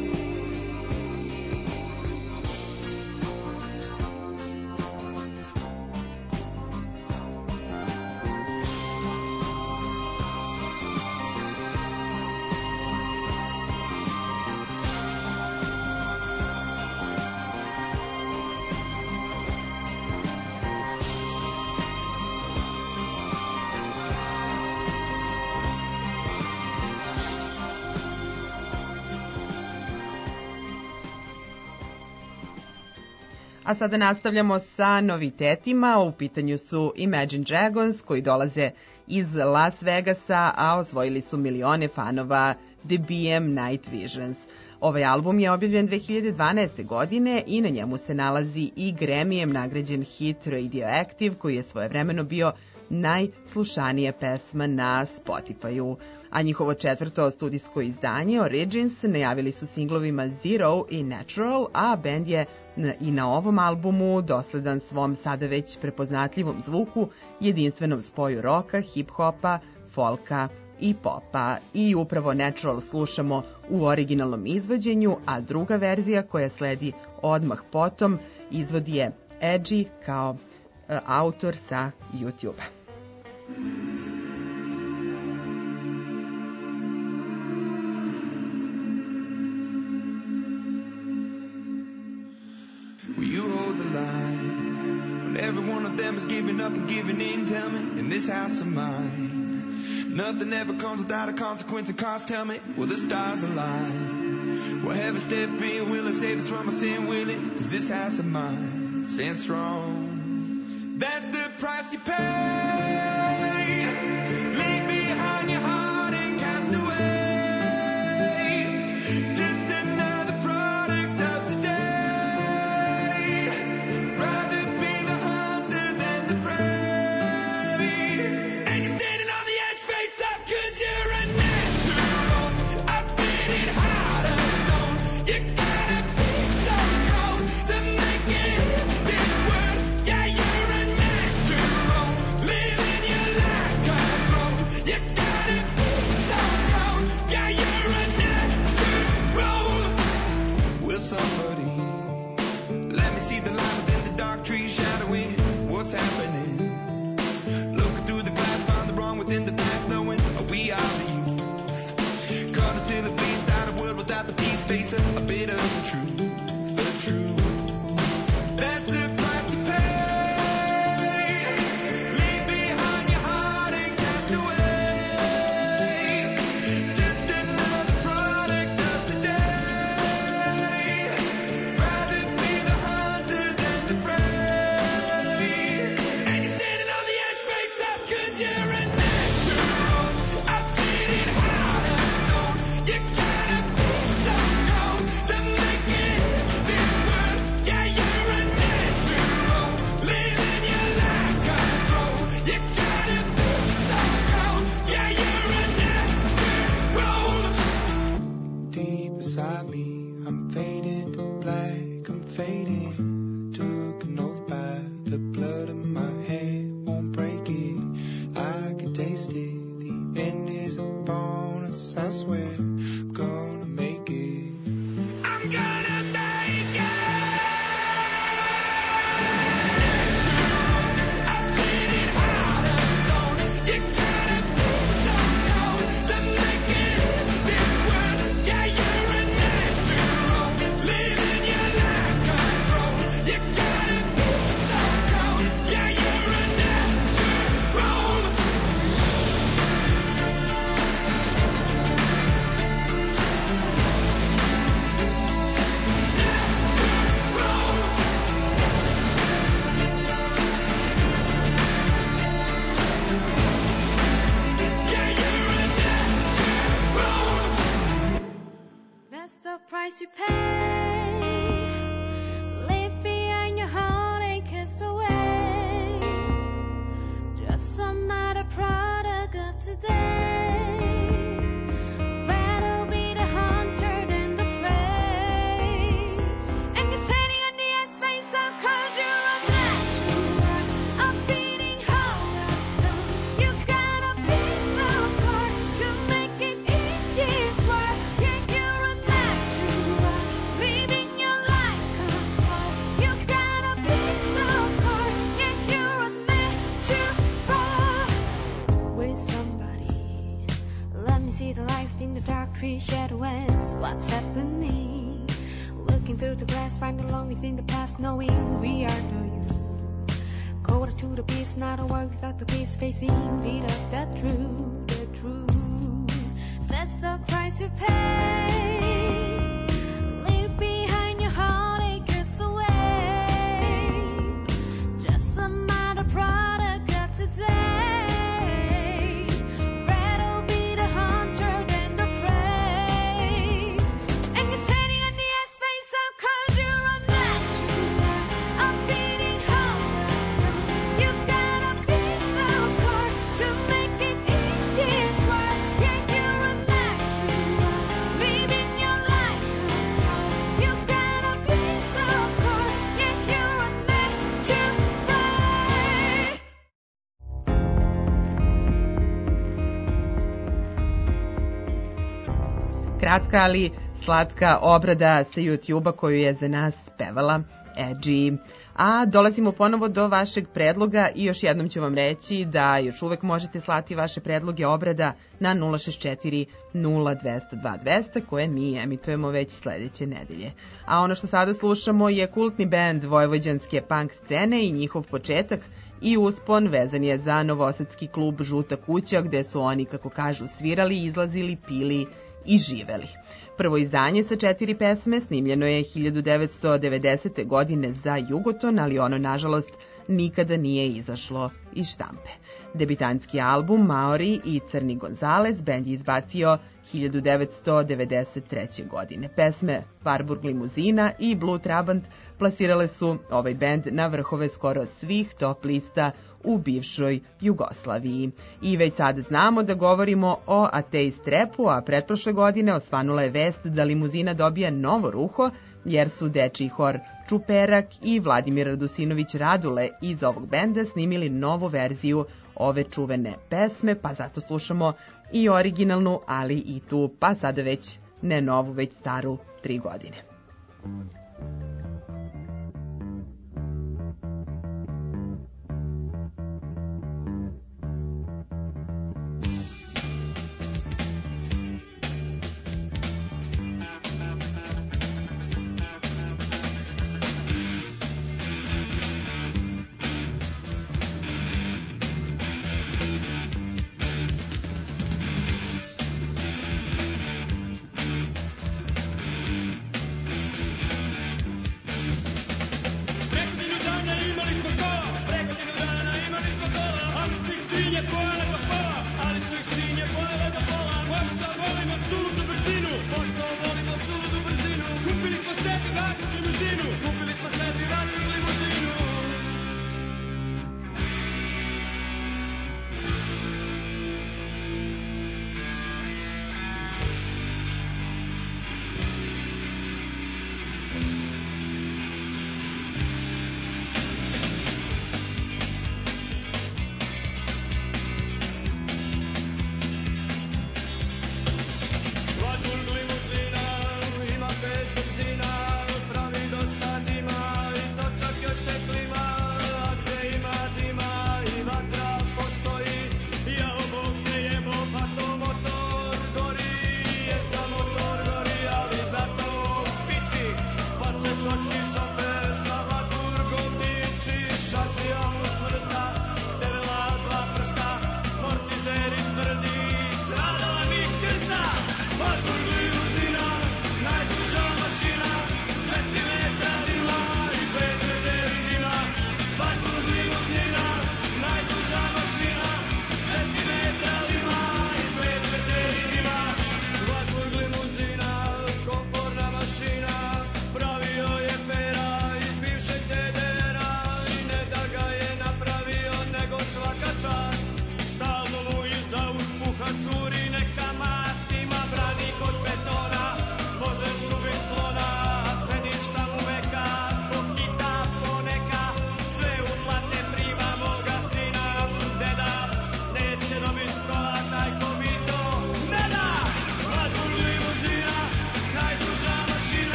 A sada nastavljamo sa novitetima. U pitanju su Imagine Dragons koji dolaze iz Las Vegasa, a osvojili su milione fanova The BM Night Visions. Ovaj album je objavljen 2012. godine i na njemu se nalazi i Grammyjem nagrađen hit Radioactive koji je svojevremeno bio najslušanija pesma na Spotify-u. A njihovo četvrto studijsko izdanje Origins najavili su singlovima Zero i Natural, a bend je i na ovom albumu dosledan svom sada već prepoznatljivom zvuku, jedinstvenom spoju roka, hip-hopa, folka i popa. I upravo Natural slušamo u originalnom izvođenju, a druga verzija koja sledi odmah potom izvodi je Edgy kao autor sa YouTube-a. Will you hold the line when every one of them is giving up and giving in? Tell me, in this house of mine, nothing ever comes without a consequence and cost. Tell me, will the stars align? Will heaven step in? Will it save us from our sin? Will it? 'Cause this house of mine stands strong. That's the price you pay. Leave behind your heart and cast away. Just another product of today. Rather be the hunter than the prey. appreciate what's happening. Looking through the glass, finding longing within the past, knowing we are the youth. Quarter to the beast, not a word without the peace, facing beat up the truth, the truth. That's the price you pay. Leave behind your heartaches away. Just another product of today. Kratka, ali slatka obrada sa YouTube-a koju je za nas pevala Edgy. A dolazimo ponovo do vašeg predloga i još jednom ću vam reći da još uvek možete slati vaše predloge obrada na 064 0200 2200 koje mi emitujemo već sledeće nedelje. A ono što sada slušamo je kultni bend vojvođanske punk scene i njihov početak i uspon vezan je za novosadski klub Žuta kuća gde su oni, kako kažu, svirali, izlazili, pili i živeli. Prvo izdanje sa 4 pesme snimljeno je 1990. godine za Jugoton, ali ono, nažalost, nikada nije izašlo iz štampe. Debitanski album Maori i Crni Gonzales bend je izbacio 1993. godine. Pesme Warburg Limuzina i Blue Trabant plasirale su ovaj bend na vrhove skoro svih top lista u bivšoj Jugoslaviji. I već sada znamo da govorimo o Ateist repu, a pretprošle godine osvanula je vest da Limuzina dobija novo ruho, jer su dečiji hor Čuperak i Vladimir Radusinović Radule iz ovog benda snimili novu verziju ove čuvene pesme, pa zato slušamo i originalnu, ali i tu, pa sada već ne novu, već staru 3 godine.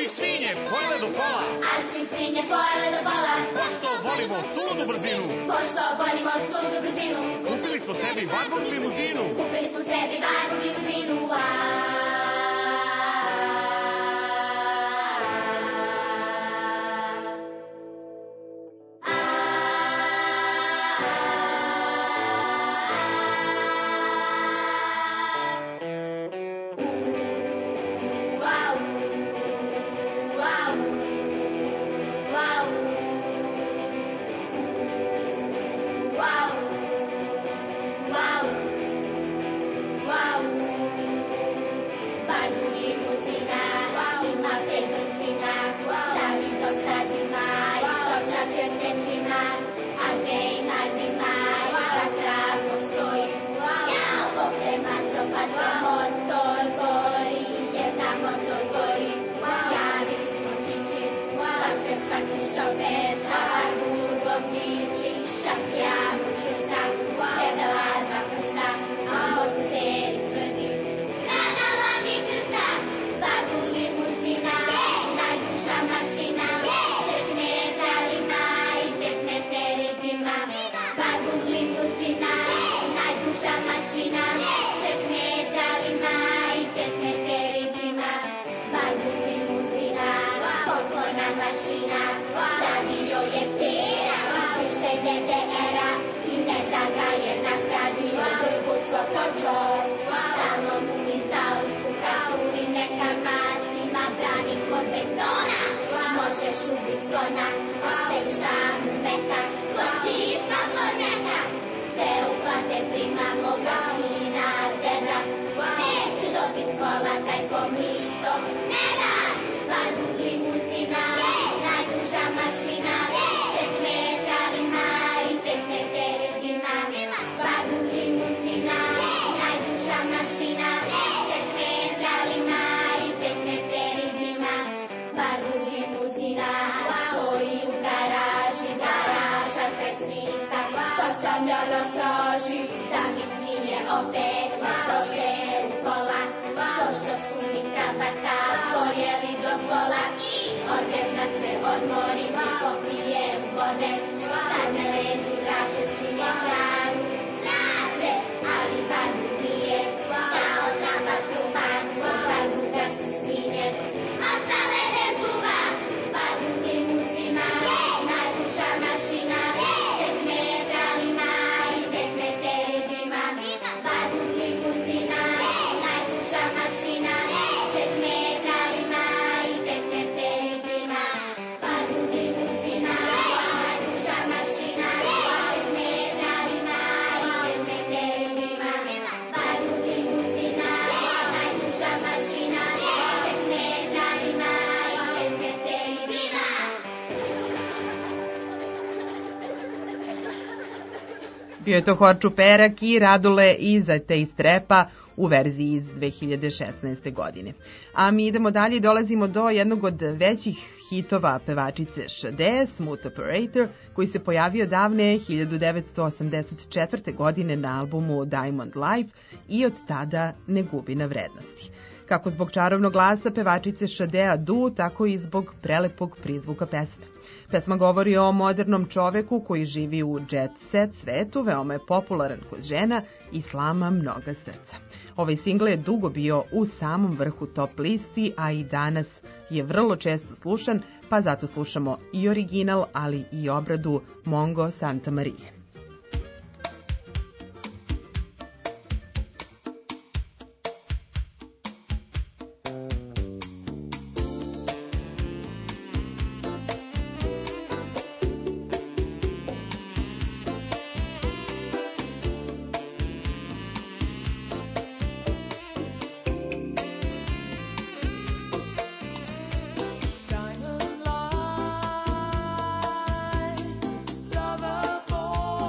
ih svinje pojele do pola. A svi svinje pojele do pola. Pošto volimo suludu brzinu. Pošto volimo suludu brzinu. Kupili smo sebi vagon limuzinu. Kupili smo sebi vagon limuzinu. Bio je to hor Čuperak i Radule iza te istrepa u verziji iz 2016. godine. A mi idemo dalje i dolazimo do jednog od većih hitova pevačice Sade, Smooth Operator, koji se pojavio davne 1984. godine na albumu Diamond Life i od tada ne gubi na vrednosti. Kako zbog čarovnog glasa pevačice Sadea Du, tako i zbog prelepog prizvuka pesme. Pesma govori o modernom čoveku koji živi u jet set svetu, veoma je popularan kod žena i slama mnoga srca. Ovaj singl je dugo bio u samom vrhu top listi, a i danas je vrlo često slušan, pa zato slušamo i original, ali i obradu Mongo Santa Maria. Diamond light, lover boy.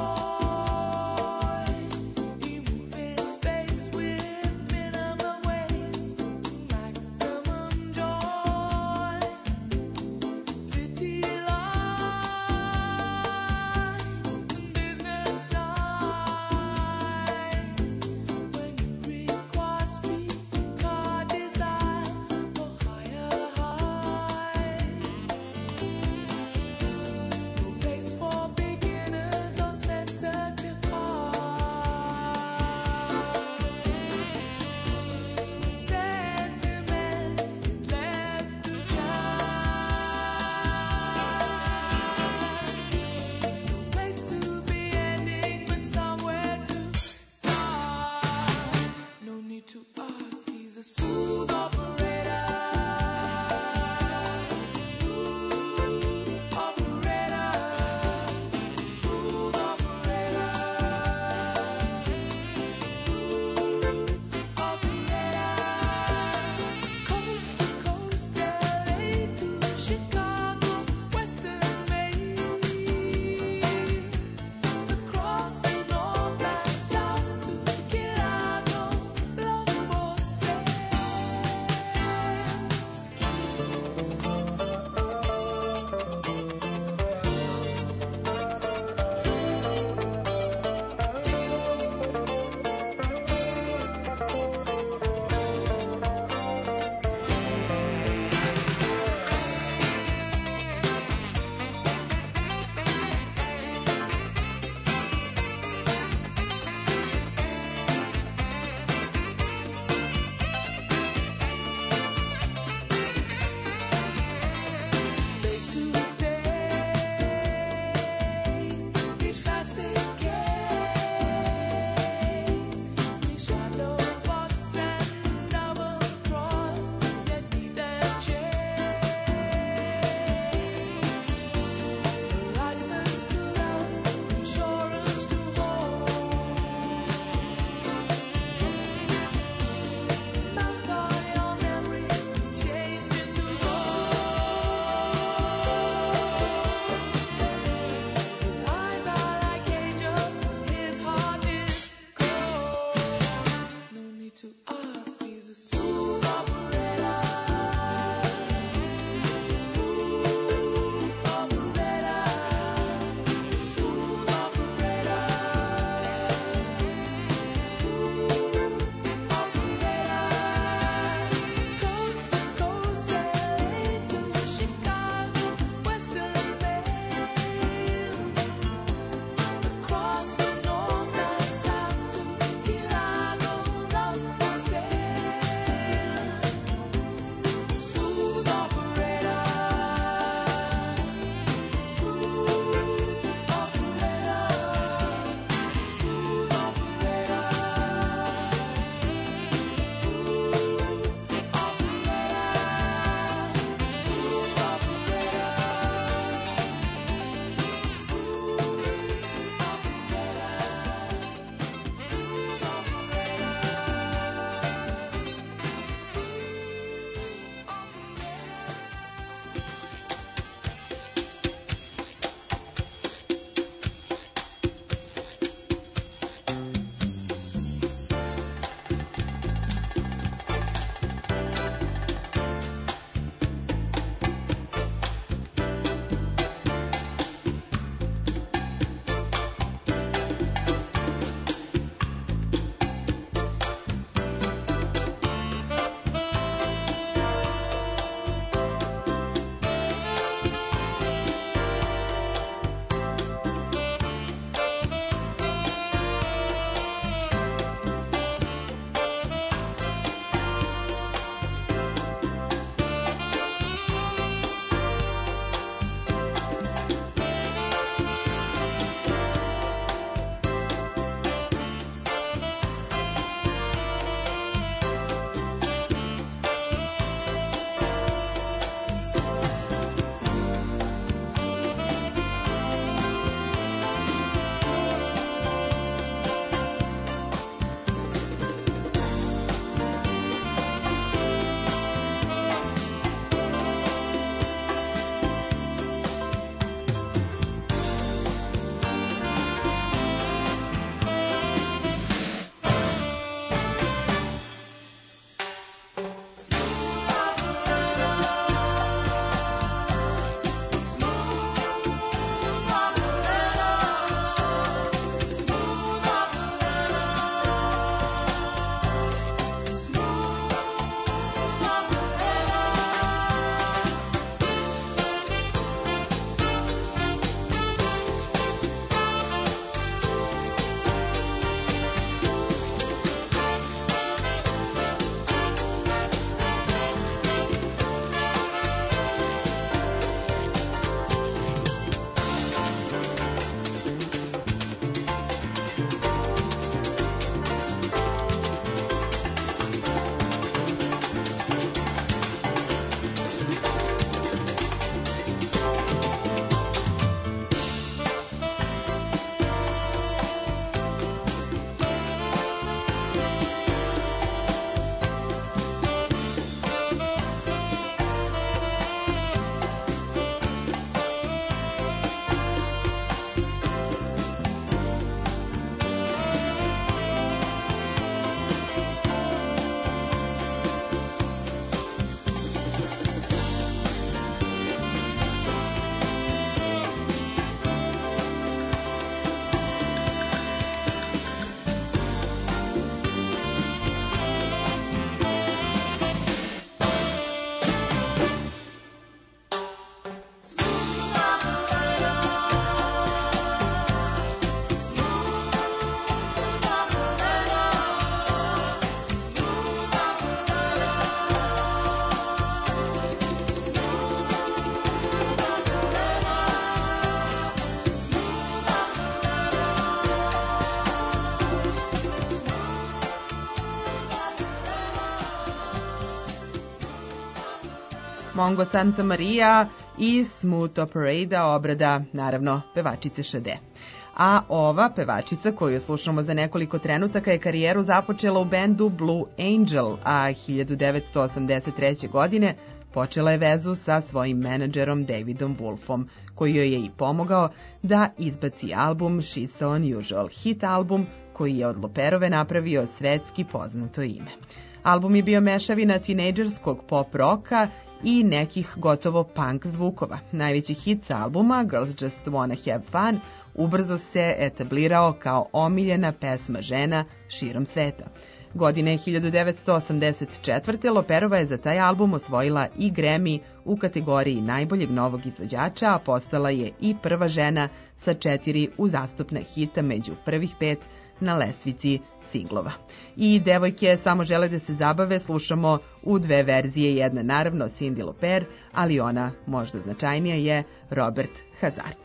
Mongo Santa Maria i Smooth Operator, obrada, naravno, pevačice Sade. A ova pevačica koju slušamo za nekoliko trenutaka je karijeru započela u bendu Blue Angel, a 1983. godine počela je vezu sa svojim menadžerom Davidom Wolfom, koji joj je i pomogao da izbaci album She's So Unusual, hit album koji je od Loperove napravio svetski poznato ime. Album je bio mešavina tinejdžerskog pop roka i nekih gotovo punk zvukova. Najveći hit sa albuma, Girls Just Wanna Have Fun, ubrzo se etablirao kao omiljena pesma žena širom sveta. Godine 1984. Loperova je za taj album osvojila i Grammy u kategoriji najboljeg novog izvođača, a postala je i prva žena sa 4 uzastopna hita među prvih 5 na lestvici singlova. I devojke samo žele da se zabave, slušamo u dve verzije, jedna naravno Cyndi Lauper, ali ona možda značajnija je Robert Hazard.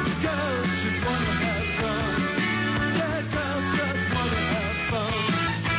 Girls just wanna have fun.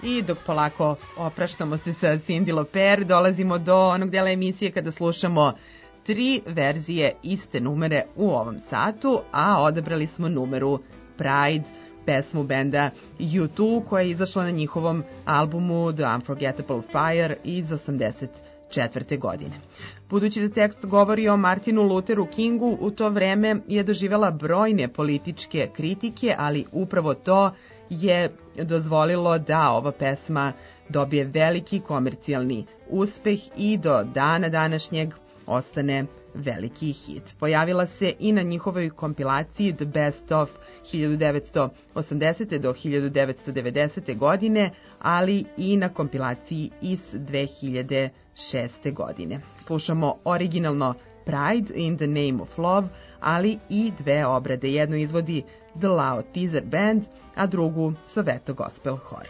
I dok polako opraštamo se sa Cyndi Lauper, dolazimo do onog dela emisije kada slušamo 3 verzije iste numere u ovom satu, a odabrali smo numeru Pride, pesmu benda U2 koja je izašla na njihovom albumu The Unforgettable Fire iz 1984. godine. Budući da tekst govori o Martinu Lutheru Kingu, u to vreme je doživela brojne političke kritike, ali upravo to je dozvolilo da ova pesma dobije veliki komercijalni uspeh i do dana današnjeg ostane veliki hit. Pojavila se i na njihovoj kompilaciji The Best of 1980. do 1990. godine, ali i na kompilaciji iz 2006. godine. Slušamo originalno Pride in the Name of Love, ali i 2 obrade. Jednu izvodi The Loud Teaser Band, a drugu Soweto Gospel Hor.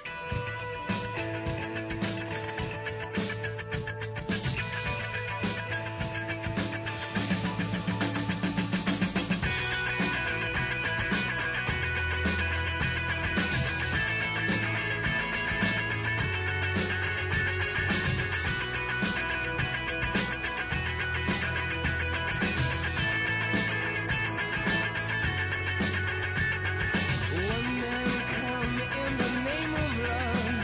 One man come in the name of love.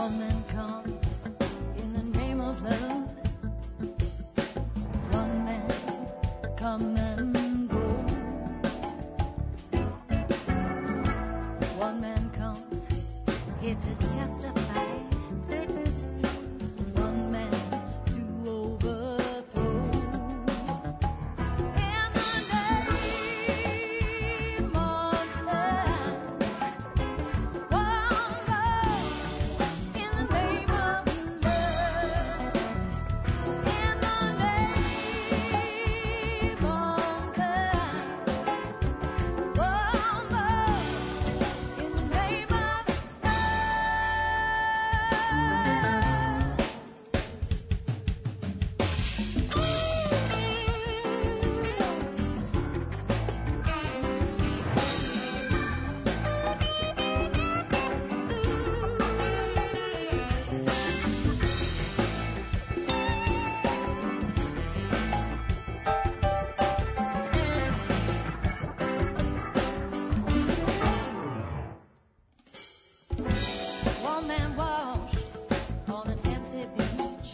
One man come in the name of love. One man come and go. One man come here to justify. One man to overthrow. In the name of love. One love. In the name of love. In the name of love. One love. In the name of one man washed on an empty beach.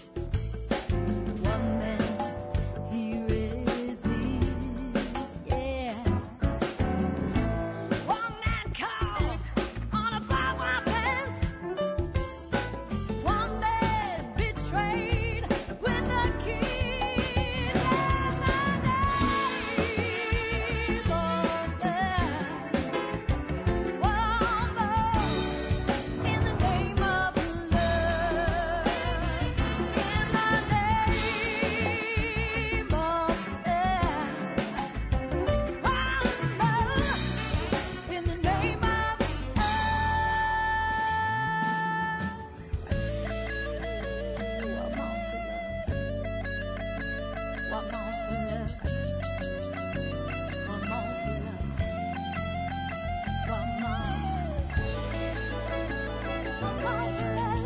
One man he resists, yeah. One man caught on a barbed fence. One man betrayed with a kiss. In the name of love. In the name of love. In the name of one more for love. One more for love. One more. One more for love.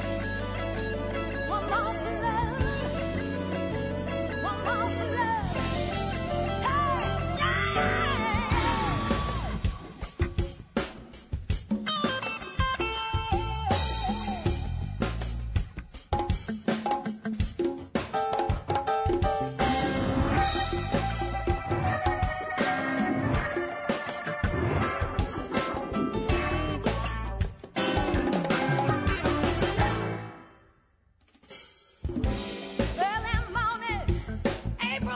One more for love. One more for love. Hey, yeah! Early morning, April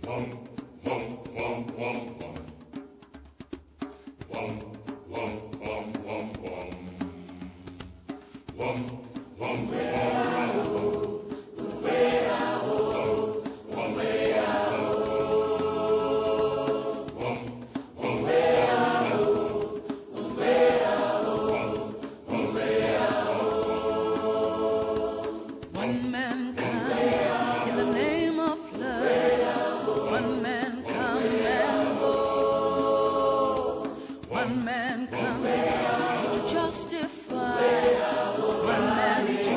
One man come in the name of love. One man come and go. One man come to justify. One man to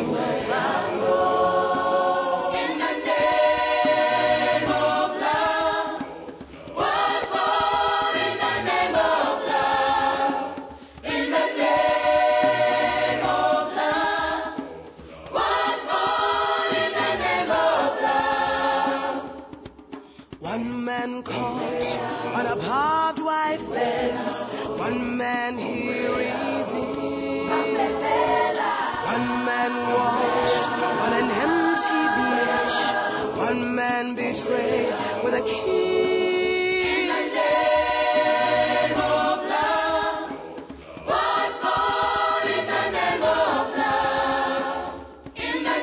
overthrow. In the name of love, one more in the name of love. In the name of love, one more in the name of love. One man caught on a barbed wire fence. One man here is east. One man washed on an empty beach. One man betrayed with a kiss. In the name of love, one more in the name of love. In the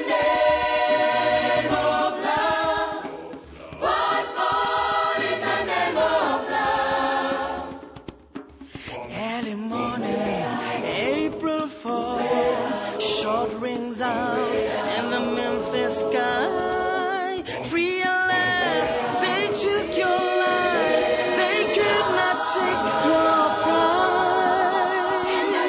name of love, one more in the name of love. Early morning, April fall, short rings out in the Memphis sky. Free alive, they took your life, they could not take your pride. In the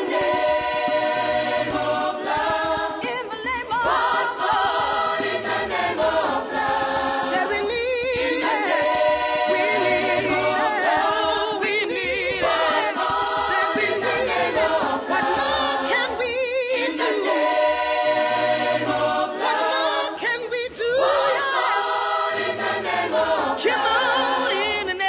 name of love, In the name of one more in the name of love. Said we need In the it, we need name of it, love, we need one it. more Said we in the need name it, of what more love. can we In the do? name of What more love, can we do? one more in the name of love. Come on in the name.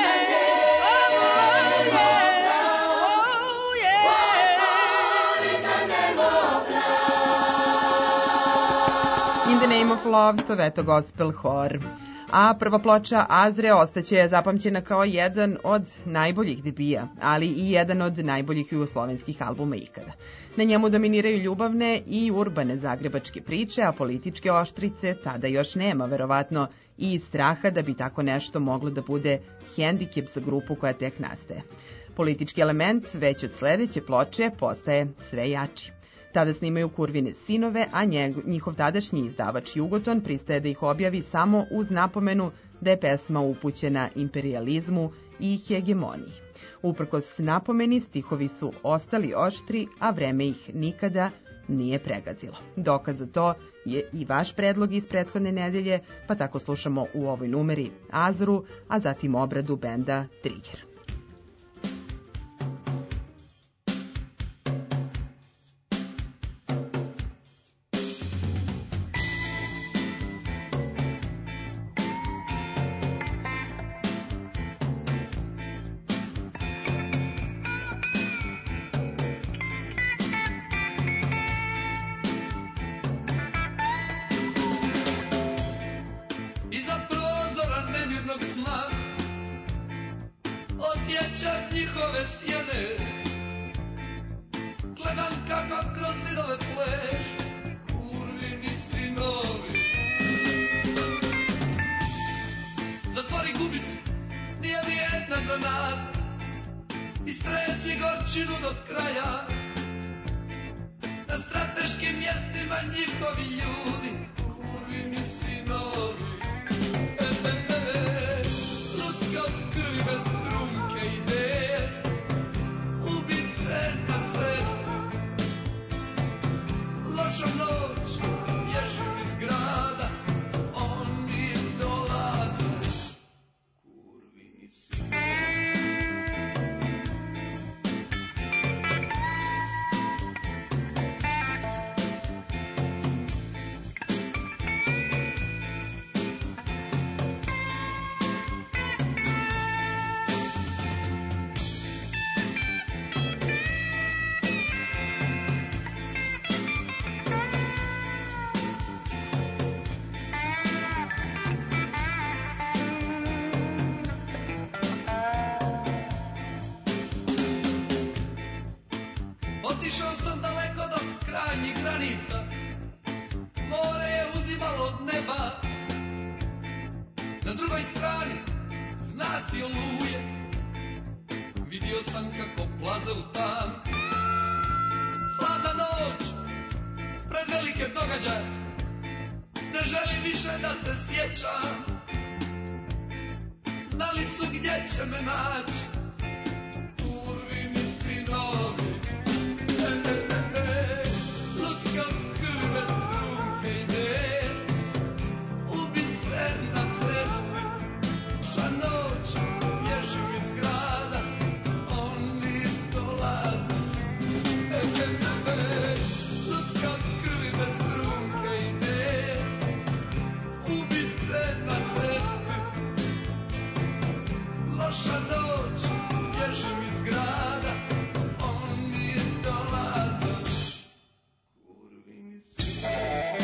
In the Name of Love, Soweto Gospel Hor. A prva ploča Azre ostaće zapamćena kao jedan od najboljih debija, ali i jedan od najboljih jugoslovenskih albuma ikada. Na njemu dominiraju ljubavne i urbane zagrebačke priče, a političke oštrice tada još nema, verovatno i iz straha da bi tako nešto moglo da bude hendikep za grupu koja tek nastaje. Politički element već od sledeće ploče postaje sve jači. Tada snimaju Kurvine sinove, a njihov tadašnji izdavač Jugoton pristaje da ih objavi samo uz napomenu da je pesma upućena imperijalizmu i hegemoniji. Uprkos napomeni, stihovi su ostali oštri, a vreme ih nikada nije pregazilo. Dokaz za to je i vaš predlog iz prethodne nedelje, pa tako slušamo u ovoj numeri Azru, a zatim obradu benda Trigger. Iza prozora nemirnog sna osjećam njihove sjene. Gledam kako kroz zidove pleš Kurvini sinovi. Zatvori gubicu, nije vrijedna za nad, istresi gorčinu do kraja. Na strateškim mjestima njihovi ljudi Kurvini sinovi. Lutka od krvi bez trunke ideje, ubice na cestu. Loša noć, ježim iz grada, oni dolaze. Kurvini sinovi. Otišao sam daleko do krajnjih granica, more je uzimalo od neba. Na drugoj strani znaci oluje, vidio sam kako plaze u tan. Hladna noć, pred velike događaje, ne želim više da se sjećam. Znali su gdje će me naći, Urvini sinovi. Lutka od krvi bez trunke ide, ubice na cesti, ša noć bježi iz grada, oni dolaze. Lutka od krvi bez trunke ide, ubice na cesti, loša noć, bježim iz grada, oni dolaze. Kurvini sinovi.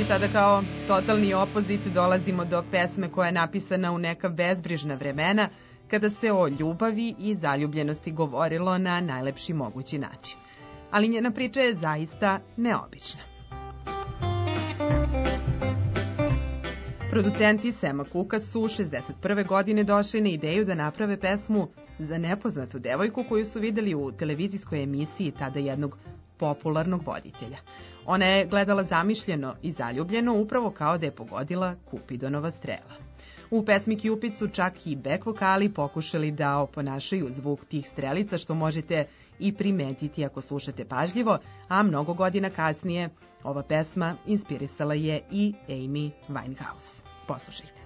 sada kao totalni opozit dolazimo do pesme koja je napisana u neka bezbrižna vremena, kada se o ljubavi i zaljubljenosti govorilo na najlepši mogući način. Ali njena priča je zaista neobična. Producenti Sema Cooka su 61. godine došli na ideju da naprave pesmu za nepoznatu devojku koju su videli u televizijskoj emisiji tada jednog popularnog voditelja. Ona je gledala zamišljeno i zaljubljeno, upravo kao da je pogodila Kupidonova strela. U pesmi Cupid su čak i back vokali pokušali da oponašaju zvuk tih strelica, što možete i primetiti ako slušate pažljivo, a mnogo godina kasnije ova pesma inspirisala je i Amy Winehouse. Poslušajte.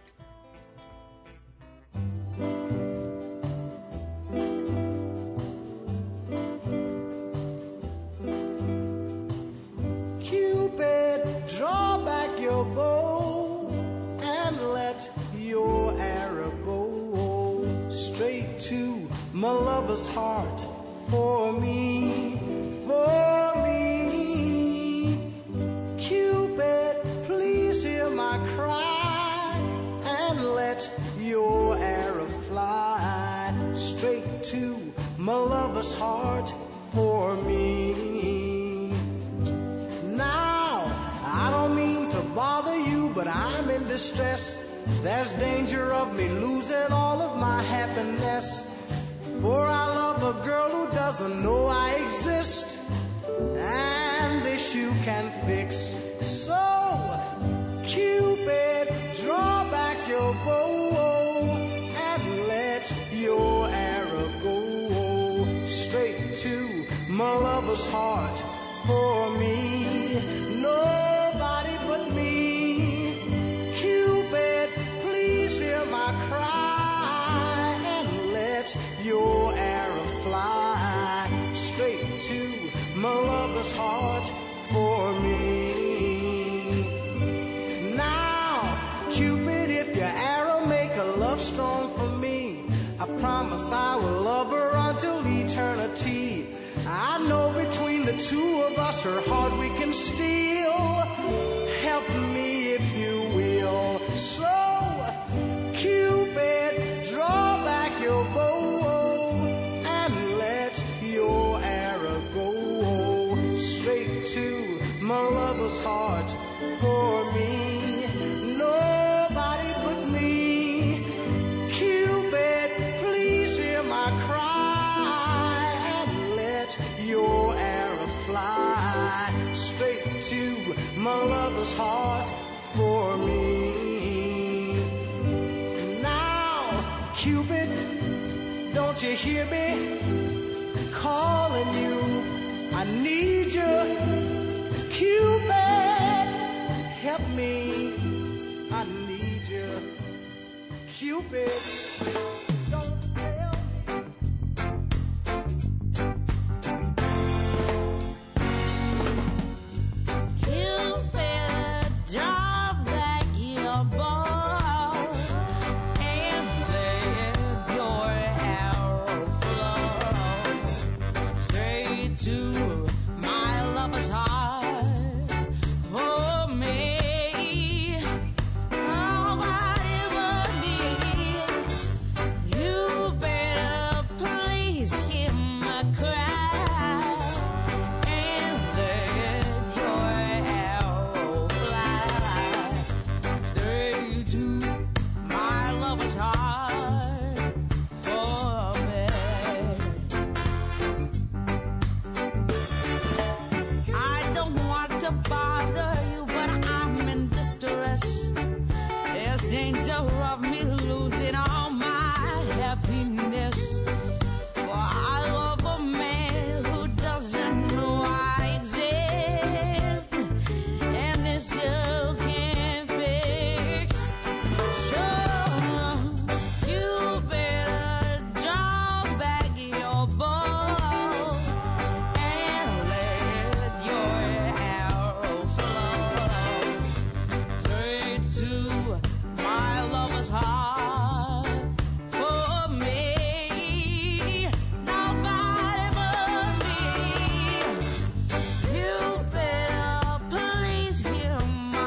Cupid, draw back your bow and let your arrow go straight to my lover's heart. For me, Cupid, please hear my cry and let your arrow fly straight to my lover's heart for me. Now, I don't mean to bother you, but I'm in distress. There's danger of me losing all of my happiness. For I love a girl who doesn't know I exist, and this you can fix. So, Cupid, draw back your bow and let your arrow go straight to my lover's heart for me. Nobody but me. Cupid, please hear my cry and let your arrow fly straight to my lover's heart for me. Now, Cupid, if your arrow make a love strong for me, I promise I will love her until eternity. I know between the two of us her heart we can steal. Help me if you will. So, Cupid, draw back your bow and let your arrow go straight to my lover's heart for me. Nobody but me. Cupid, please hear my cry and let your arrow fly straight to my lover's heart for me. Now, Cupid, don't you hear me calling you? I need you. Cupid, help me. I need you. Cupid, don't fail me. Cupid, draw back your bow and let your arrow flow straight to my lover's heart for me. Nobody but me. You better please hear my cry and let your arrow fly straight to my lover's heart for me. I don't want to bother you, but I'm in distress. There's danger of me losing all my happiness. For I love a man who doesn't know I exist, and this you can't fix. So you better draw back your bow and let your arrow flow straight to my lover's heart for me. Nobody but me. You better please hear my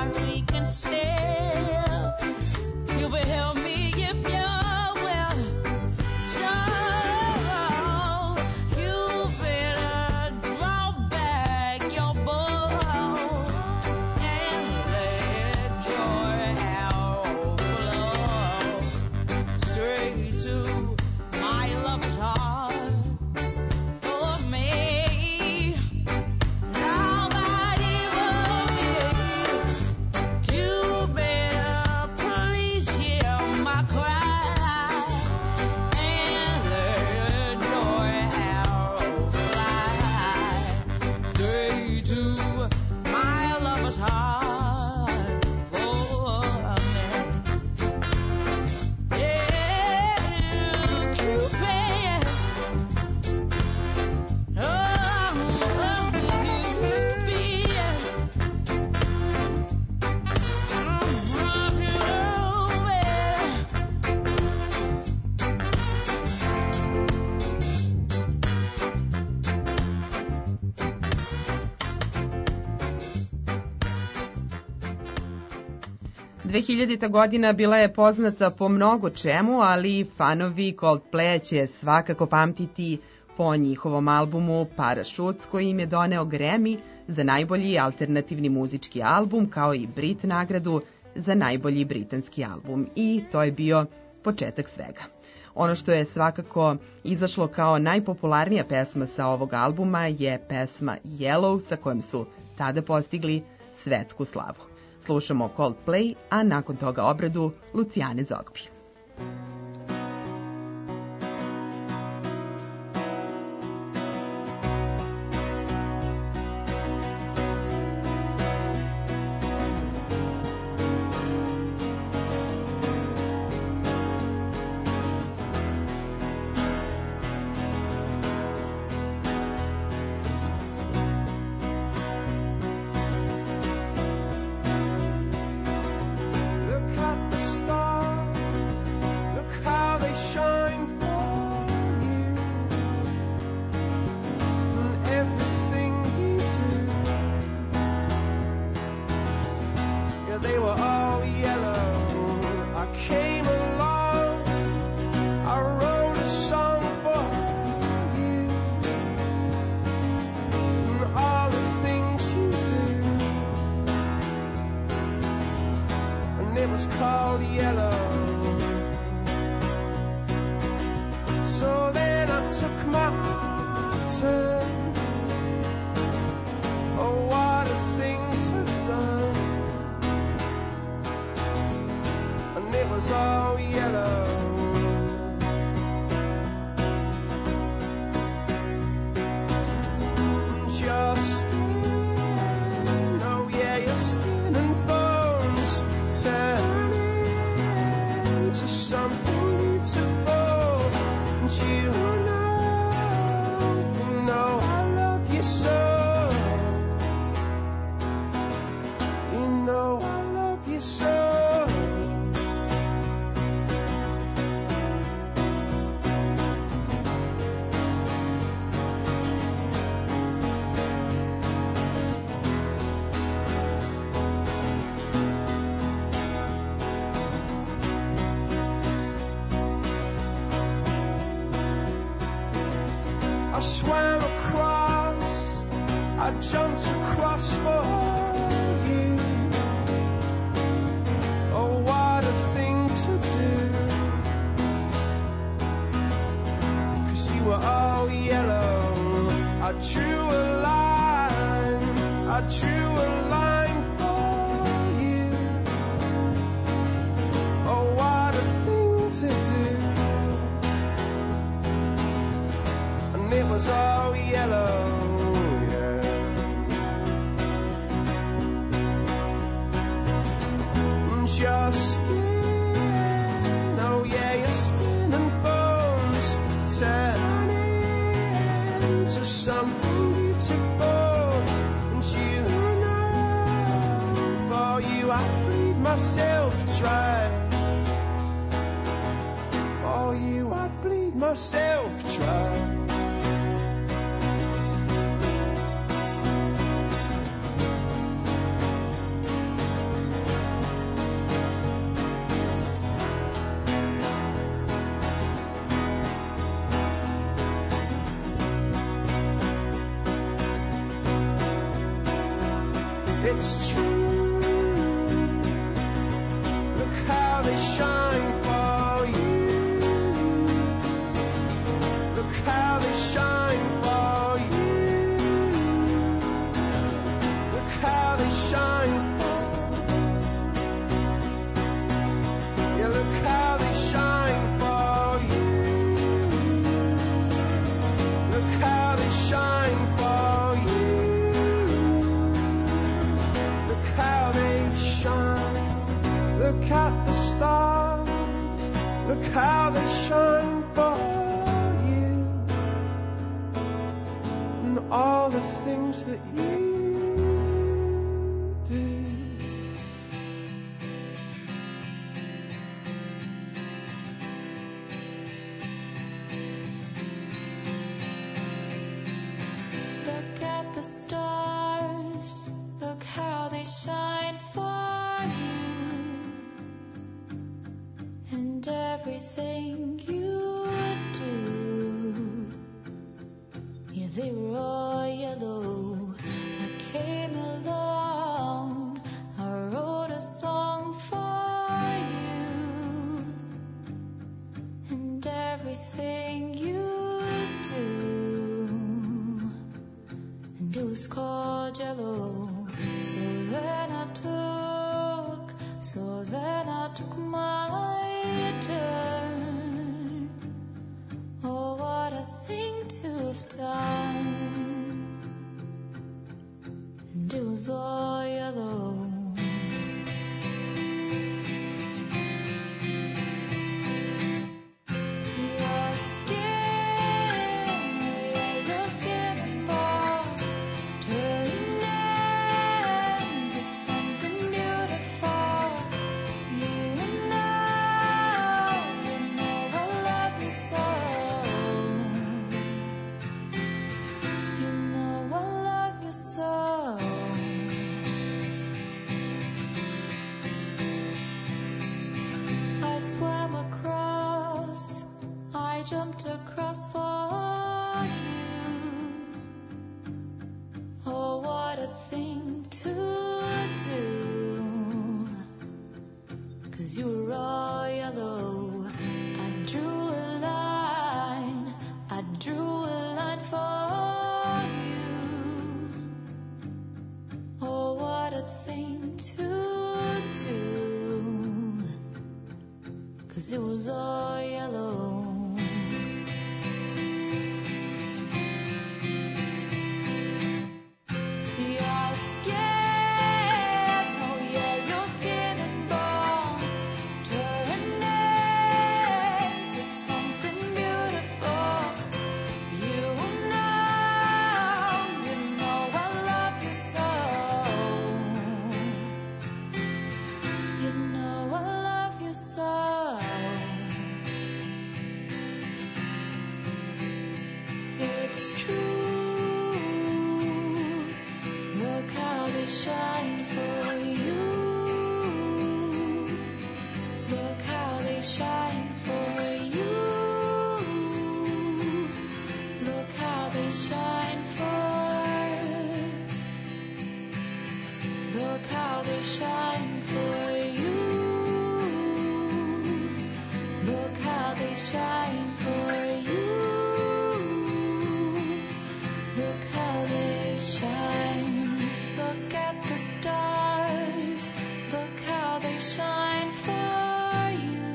we can stay. You will help me if you will. So you better draw back your bow and let your arrow flow straight to my lover's heart. For me, nobody will be. You better please hear my cry and let your arrow fly straight to my lover's heart. For me, yeah, Cupid. Ta godina bila je poznata po mnogo čemu, ali fanovi Coldplaya će svakako pamtiti po njihovom albumu Parachutes koji im je doneo Grammy za najbolji alternativni muzički album, kao i Brit nagradu za najbolji britanski album. I to je bio početak svega. Ono što je svakako izašlo kao najpopularnija pesma sa ovog albuma je pesma Yellow, sa kojom su tada postigli svetsku slavu. Slušamo Coldplay, a nakon toga obradu Luciane Zogbi. Look at the stars, look how they shine for you, and everything you do. Yeah, they were all yellow. I came along, I wrote a song for you, and all the things you do. And it was called Yellow. So then I took my turn. Oh, what a thing to done. And it was all yellow. And your skin, oh yeah, your skin and bones turn into something beautiful. And you know I love you so. You know I love you so. I swam across, I jumped across for you. Oh, what a thing to do. 'Cause you were all yellow. I drew a line, I drew a line for you. Oh, what a thing to do. And it was all yellow, yeah. And your skin, oh yeah, your skin and bones turn into something beautiful. And you know, for you I bleed myself dry. For you I bleed myself dry. everything you do. Yeah, they were all yellow. I came along, I wrote a song for you. And everything you do, and it was called yellow. So then I took my turn. Oh, what a thing to have done. And it was all yellow. Your skin and bones turning into something beautiful. You know I love you so. You know I love you so. I swam across, I jumped across for you. Oh, what a thing to do. 'Cause you were all yellow. I drew a line for you. Oh, what a thing to do. 'Cause it was all yellow. Your skin, oh yeah, your skin and bones turning into something beautiful. You know I love you so. You know I love you so. It's true. Look how they shine for you. Look how they shine for you. Look how they shine for. Look how they shine for you. Look how they shine for you. Look how they shine. Look at the stars. Look how they shine for you.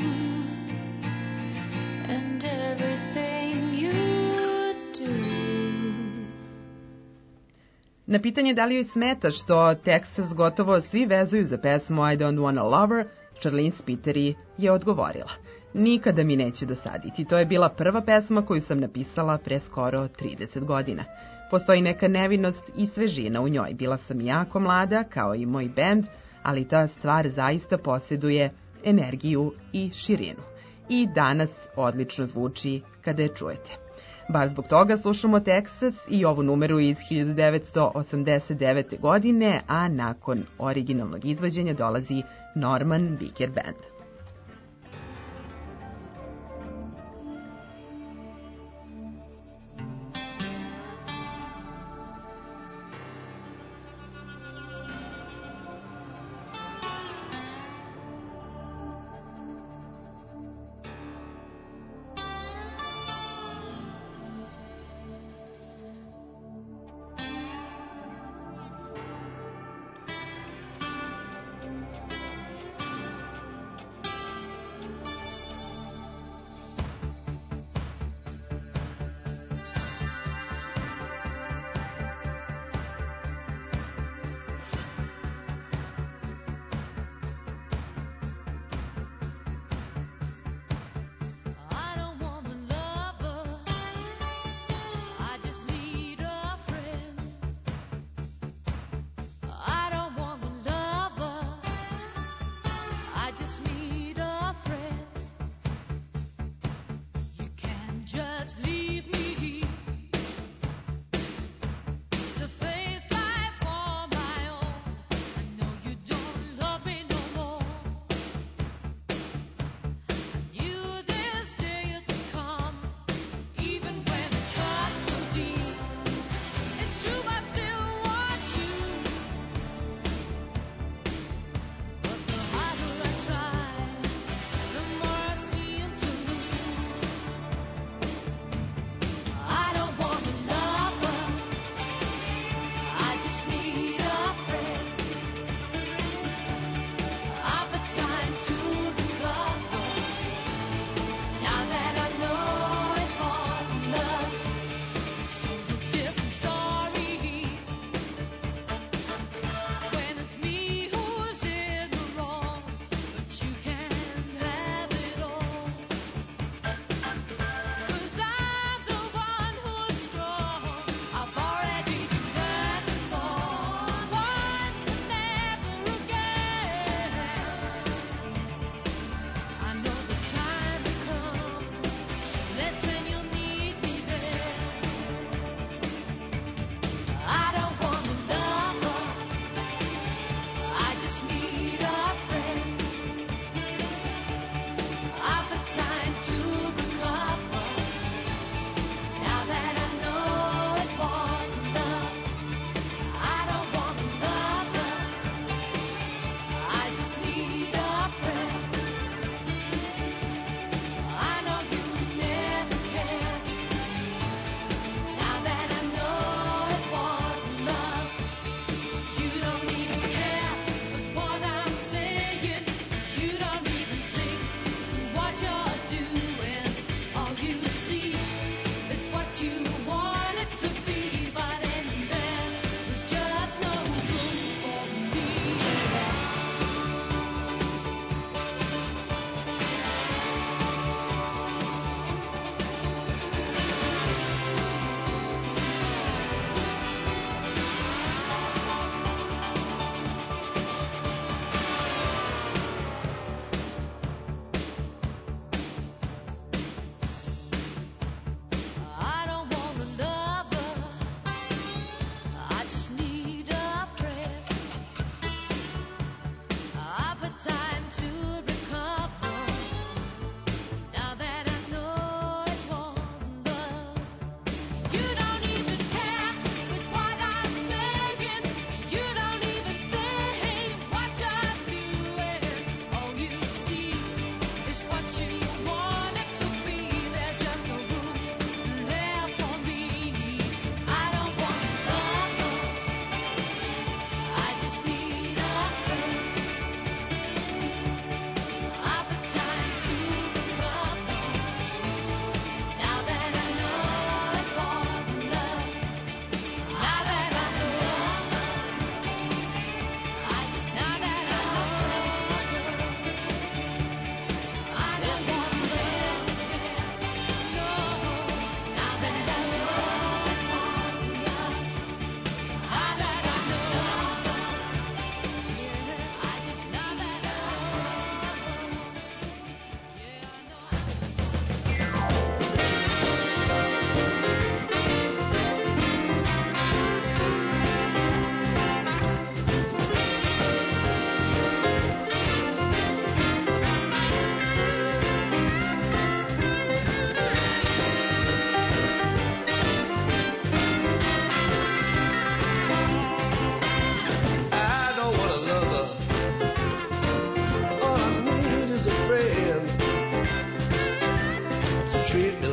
And everything you do. Na pitanje da li joj smeta što Texas gotovo svi vezuju za pesmu I Don't Wanna Love Her, Charlene Spiteri je odgovorila: nikada mi neće dosaditi. To je bila prva pesma koju sam napisala pre skoro 30 godina. Postoji neka nevinost i svežina u njoj. Bila sam jako mlada, kao i moj bend, ali ta stvar zaista posjeduje energiju i širinu. I danas odlično zvuči kada je čujete. Baš zbog toga slušamo Texas i ovu numeru iz 1989. godine, a nakon originalnog izvođenja dolazi Norman Vicker Band.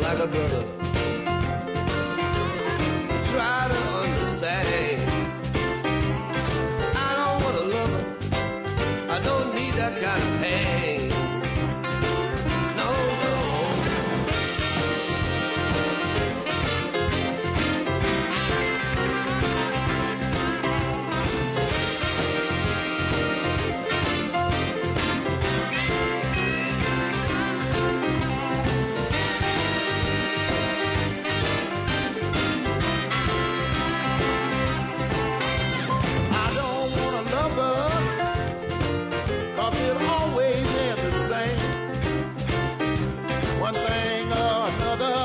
like a brother. Try to understand. I don't want a lover. I don't need that kind of pain. No, no. I don't want a lover, 'cause it always ends the same. One thing or another,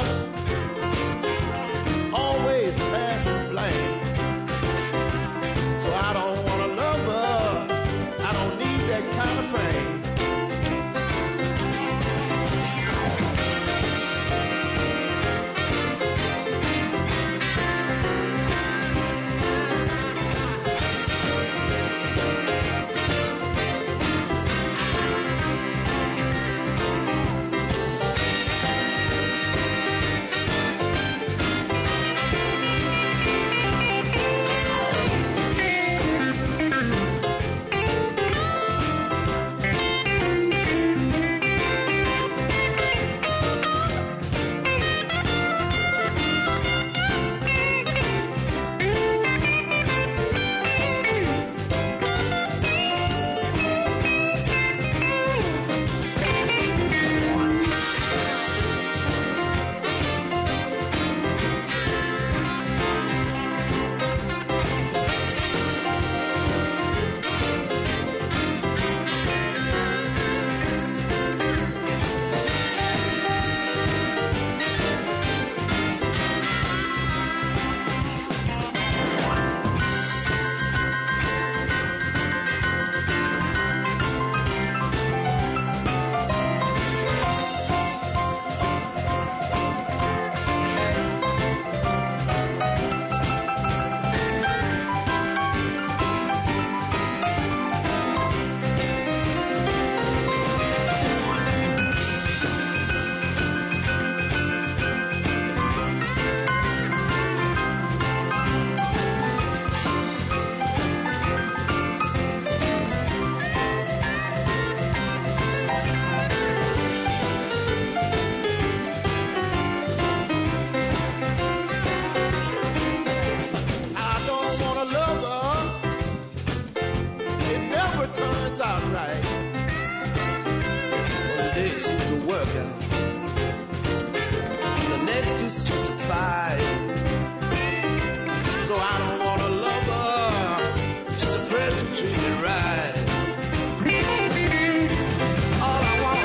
always pass and blame. So I don't want a lover, I don't need that kind of pain. I don't want a lover, it never turns out right. One day it seems to work out. The next is just a fight. So I don't want a lover, Just a friend to treat me right. All I want.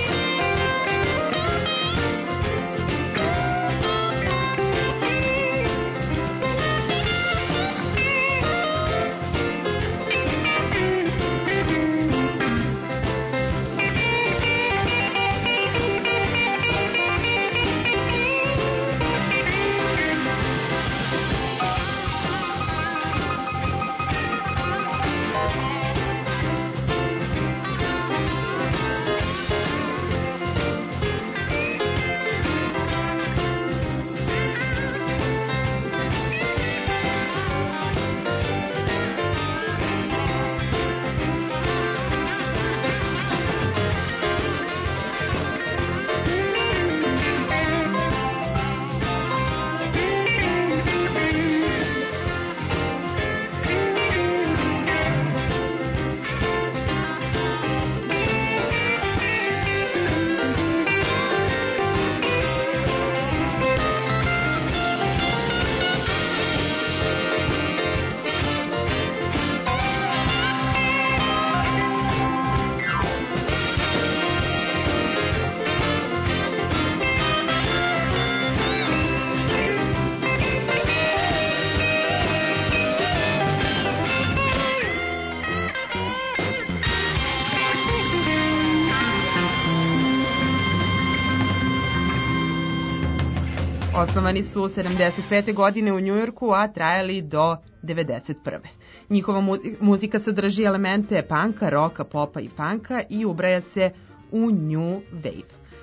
Osnovani su 75. godine u Njujorku, a trajali do 91. Njihova muzika sadrži elemente panka, roka, popa i panka i ubraja se u New Wave.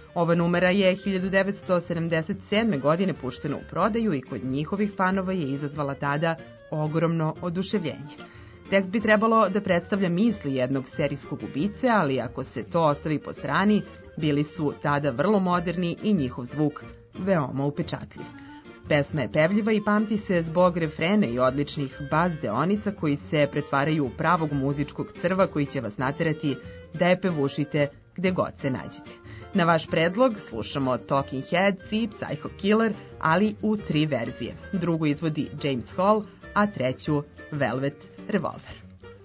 Ova numera je 1977. godine puštena u prodaju i kod njihovih fanova je izazvala tada ogromno oduševljenje. Tekst bi trebalo da predstavlja misli jednog serijskog ubice, ali ako se to ostavi po strani, bili su tada vrlo moderni i njihov zvuk veoma upečatljiv. Pesma je pevljiva i pamti se zbog refrena i odličnih bas deonica koji se pretvaraju u pravog muzičkog crva koji će vas naterati da je pevušite gde god se nađete. Na vaš predlog slušamo Talking Heads i Psycho Killer, ali u 3 verzije. Drugu izvodi James Hall, a treću Velvet Revolver.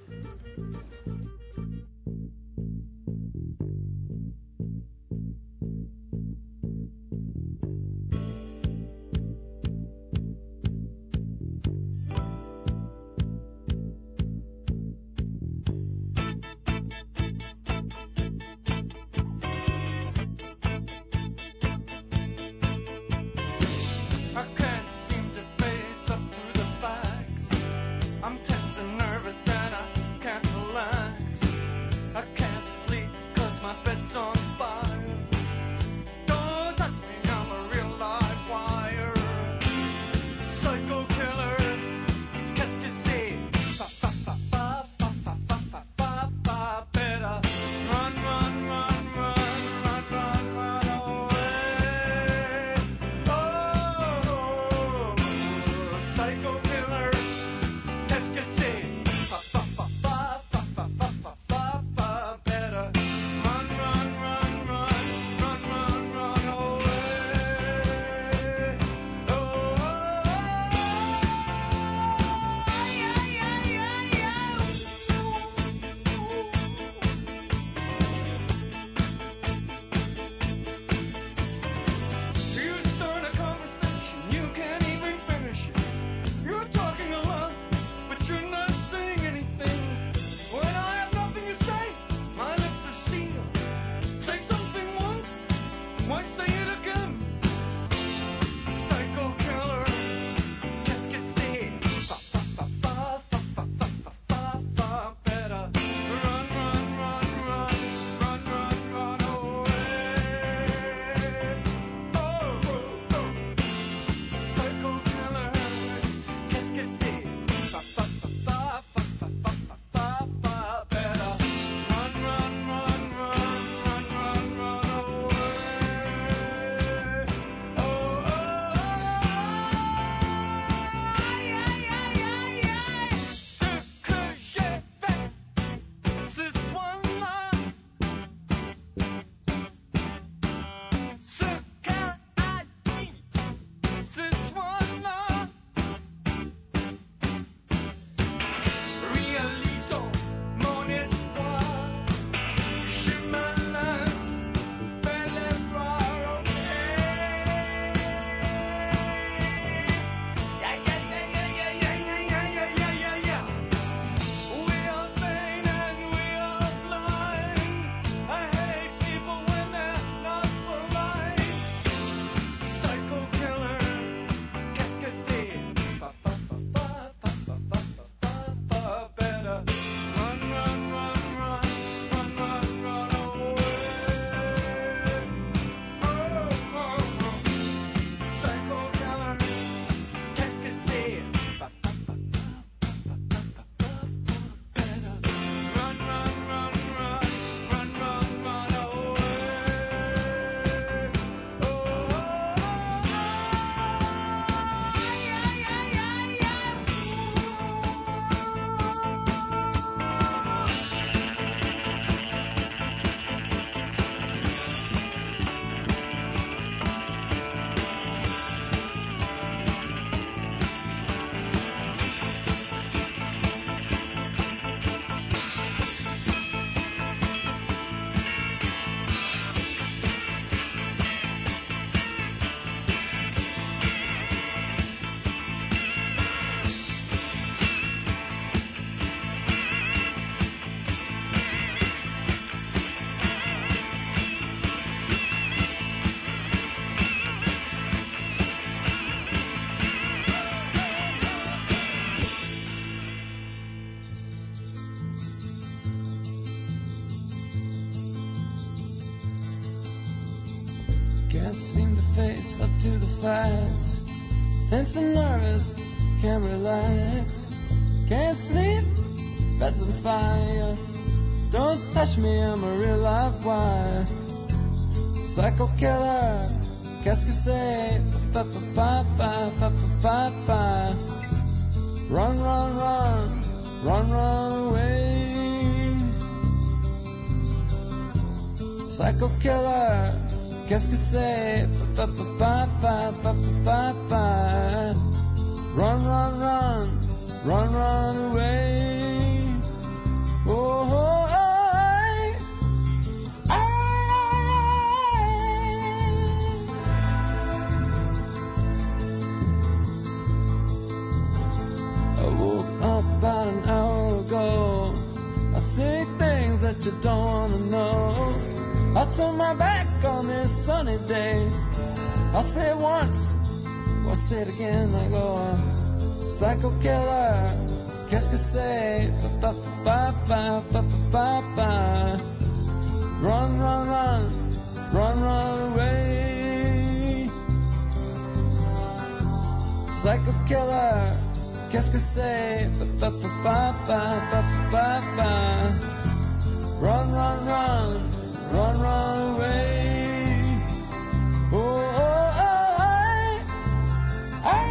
I can't seem to face up to the facts. I'm tense and nervous and I can't relax. Can't seem to face up to the facts. Tense and nervous, can't relax. Can't sleep, bed's on fire. Don't touch me, I'm a real live wire. Psycho killer, qu'est-ce que c'est? Pa-pa-pa-pa-pa-pa-pa-pa. Run, run, run, run, run away. Psycho killer, qu'est-ce que c'est? Pa-pa-pa-pa-pa-pa-pa-pa. Run, run, run, run, run away. Oh, oh, oh. About an hour ago, I say things that you don't wanna know. I turn my back on this sunny day. I'll say it once, I'll say it again. I go, psycho killer, qu'est-ce que c'est? Pa-pa-pa-pa-pa-pa-pa. Run, run, run, run, run away. Psycho killer, qu'est-ce que c'est? Pa-pa-pa-pa-pa-pa-pa. Run, run, run, run, run away. Oh, oh, oh, ay, ay,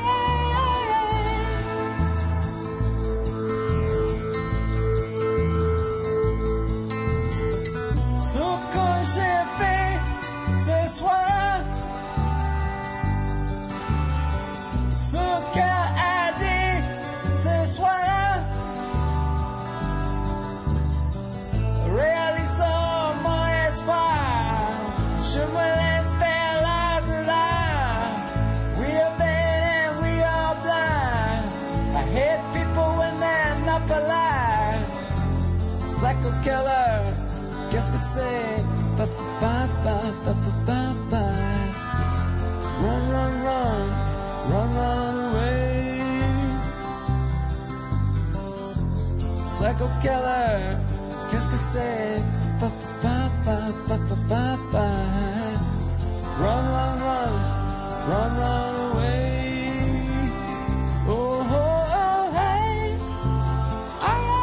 ce que j'ai fait ce soir, ce qu'a dit ce soir, réalisons mon espoir. Je me laisse faire la douleur. We are vain and we are blind. I hate people when they're not polite. Psycho killer, qu'est-ce que c'est? Pa-pa-pa-pa-pa-pa-pa. Run, run, run, run, run away. Psycho killer, qu'est-ce que c'est? Pa-pa-pa-pa-pa-pa-pa. Run, run, run, run, run away. Oh, oh, oh, hey. Ay, ay,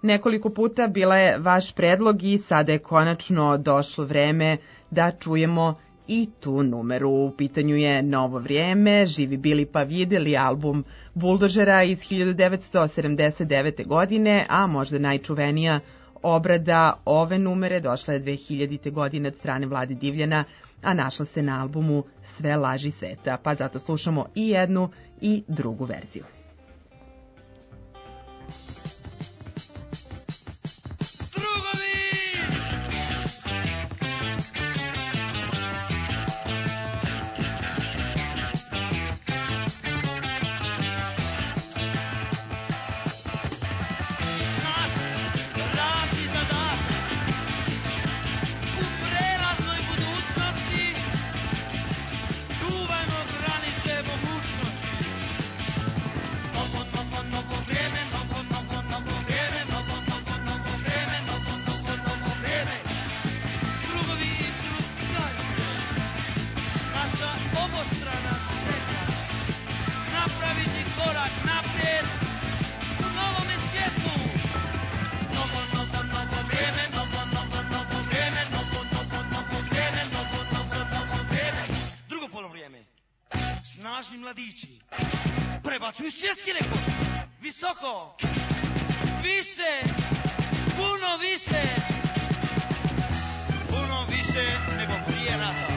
Nekoliko puta bila je vaš predlog i sada je konačno došlo vreme da čujemo i tu numeru. U pitanju je Novo vrijeme, živi bili pa videli album Buldožera iz 1979. godine, a možda najčuvenija obrada ove numere došla je 2000. godine od strane Vlade Divljana, a našla se na albumu Sve laži sveta, pa zato slušamo i jednu i drugu verziju. Snažni mladići prebacuju svjetski rekord visoko, više, puno više nego prije rata.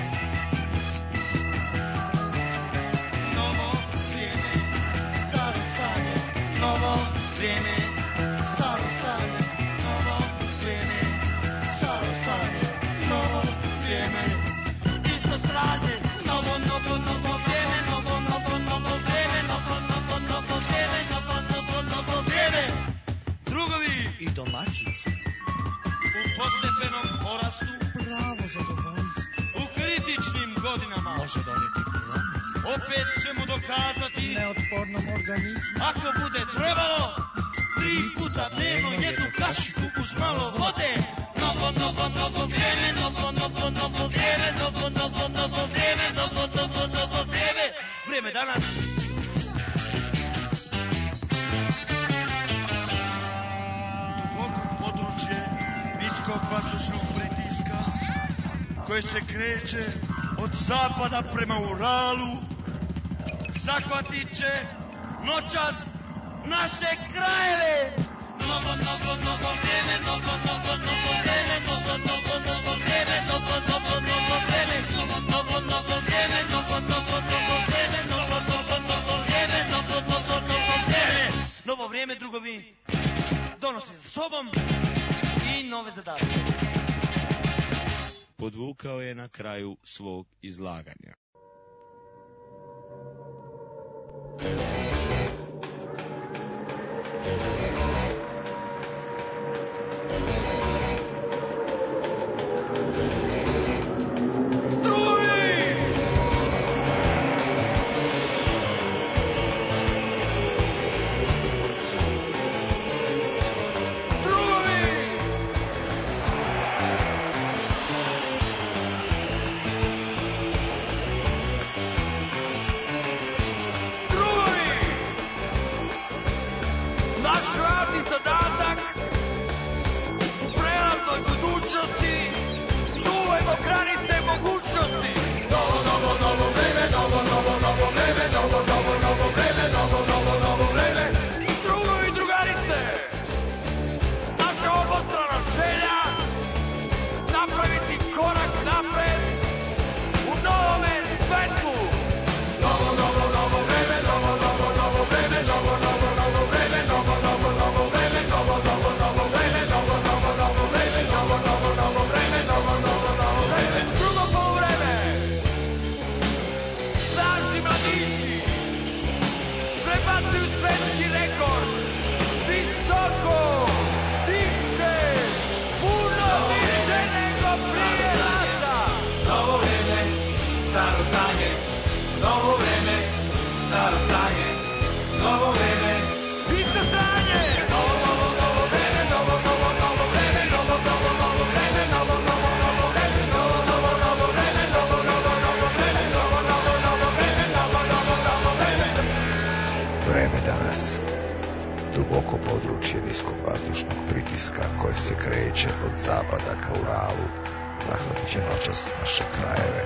Novo vrijeme, staro stanje, novo vrijeme, staro stanje, novo vrijeme, staro stanje, novo vrijeme, isto stanje, novo vrijeme, novo vrijeme. Drugovi i domaćice u postepenom porastu, pravo zadovoljstvo u kritičnim godinama može donijeti promjenu. Opet ćemo dokazati Neotpornom organizmu ako bude trebalo 3 puta dnevno jednu kašiku uz malo vode. Novo vrijeme, novo vrijeme, vrijeme danas. Duboko područje niskog vazdušnog pritiska koje se kreće od zapada prema Uralu zahvatit će noćas naše krajeve. Novo vrijeme, novo vrijeme, novo vrijeme, novo vrijeme, novo vrijeme, novo vrijeme, drugovi, donosi za sobom i nove zadatke. Podvukao je na kraju svog izlaganja. koje se kreće od zapada ka Uralu, zahvatit će noćas naše krajeve.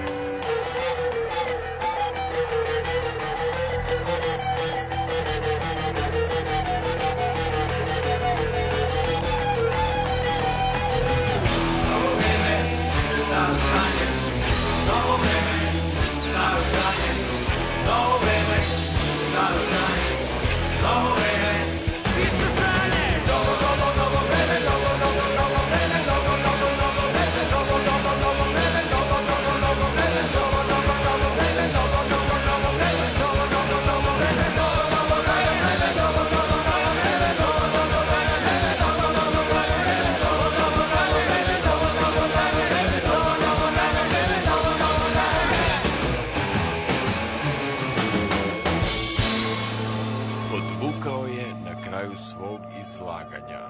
Odvukao je na kraju svog izlaganja.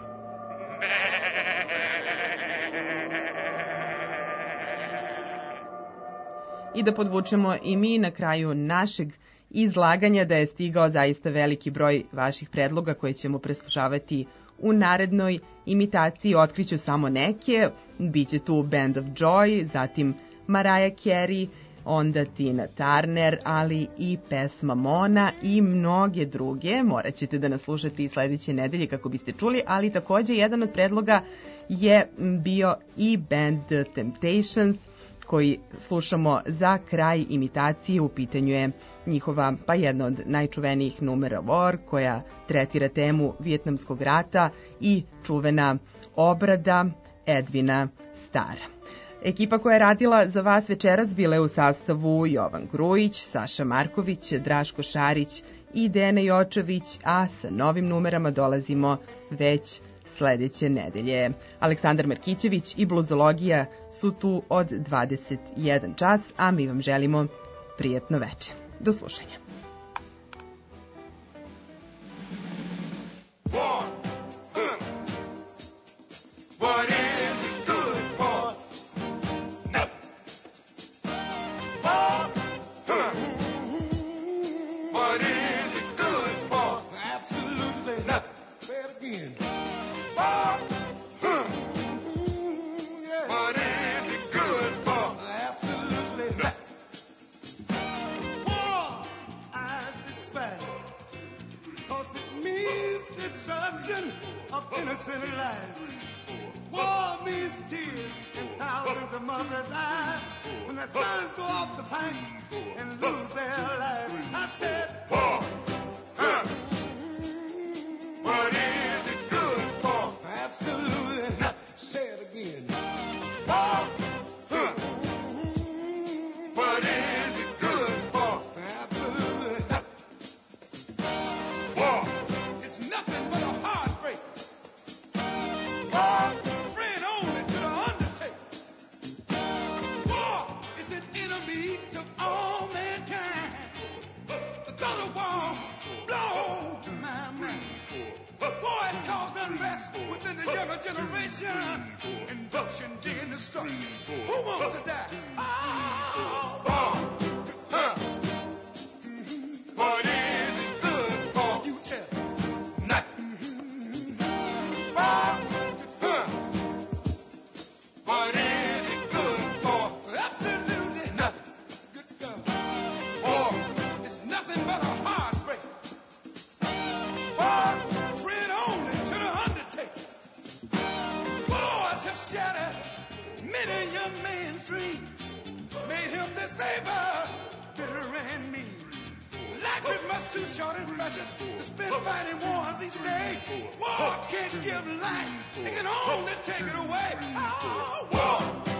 I da podvučemo i mi na kraju našeg izlaganja da je stigao zaista veliki broj vaših predloga koje ćemo preslušavati u narednoj imitaciji. Otkriću samo neke. Biće tu Band of Joy, zatim Mariah Carey, onda Tina Turner, ali i pesma Mona i mnoge druge. Morat ćete da nas slušate i sledeće nedelje kako biste čuli, ali takođe jedan od predloga je bio i band Temptations, koji slušamo za kraj imitacije. U pitanju je njihova, pa jedna od najčuvenijih numera War, koja tretira temu Vijetnamskog rata i čuvena obrada Edvina Stara. Ekipa koja je radila za vas večeras bila je u sastavu Jovan Grujić, Saša Marković, Draško Šarić i Dena Jočević, a sa novim numerama dolazimo već sledeće nedelje. Aleksandar Markićević i Bluzologija su tu od 21 čas, a mi vam želimo prijatno večer. Do slušanja. What is it good for? Nothing. What is it good for? Absolutely nothing. Say it again. What is it good for? Absolutely nothing. War I despise, 'cause it means destruction of innocent lives. War means tears in thousands of mothers' eyes when their sons go off the plank and lose their lives. I said, war. What is it good for? Absolutely nothing. Say it again. War. What is it good for? Absolutely nothing. War. It's nothing but a heartbreak. War. Unrest within the younger generation, induction, digging, destruction. Who wants to die? What is it good for? You tell me. Nothing. What is it good for? Absolutely nothing. Good God. War is nothing but a heartbreak. Friend only to the undertaker. Wars have shattered many young men's dreams, made him disabled, bitter and mean. Life is much too short and precious to spend fighting wars each day. War can't give life, it can only take it away. Oh, war.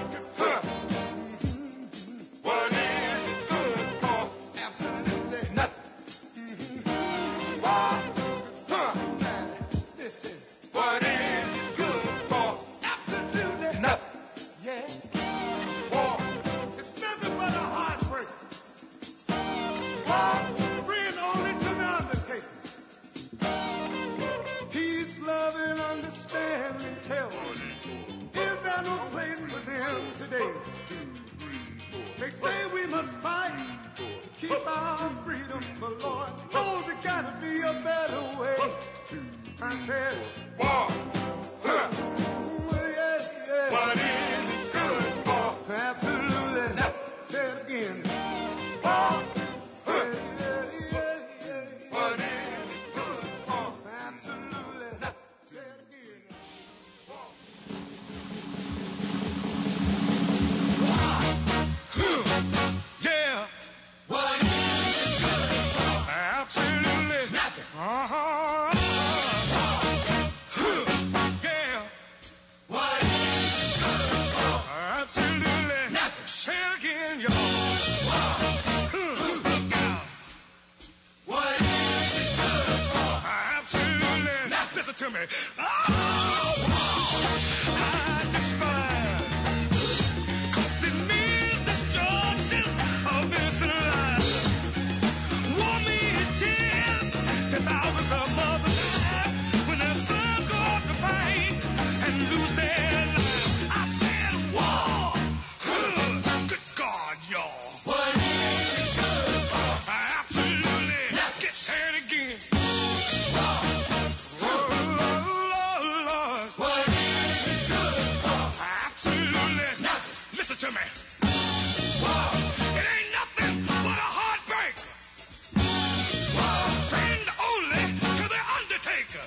What is it good for? Absolutely nothing. War. Listen. What is it good for? Absolutely nothing. Yeah. War. It's nothing but a heartbreak. War. Friend only to the undertaker. Peace, love, and understanding tell me say, oh, I despise. 'Cause it means destruction of this life. War means tears to thousands of mothers die when their sons go off to fight and lose their lives. I said war. Good God, y'all. What is it good for? Absolutely. Get said again. What is it good for? Absolutely. Listen to me. It ain't nothing but a heartbreak. Friend only to the undertaker.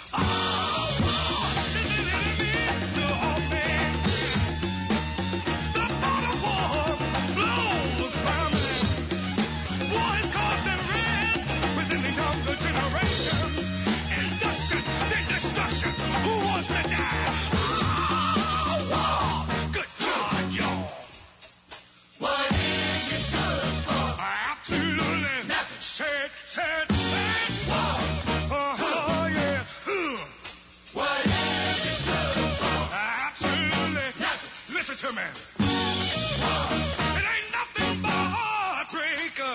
The whole thing. The thought of war blows by me. War has caused unrest within the younger generation. Induction, then destruction. Who wants to die? War. Good God, y'all. What is it good for? Absolutely. Nothing. Said. War. Oh, yeah. What is it good for? Absolutely. Nothing. Listen to me. It ain't nothing but a heartbreaker.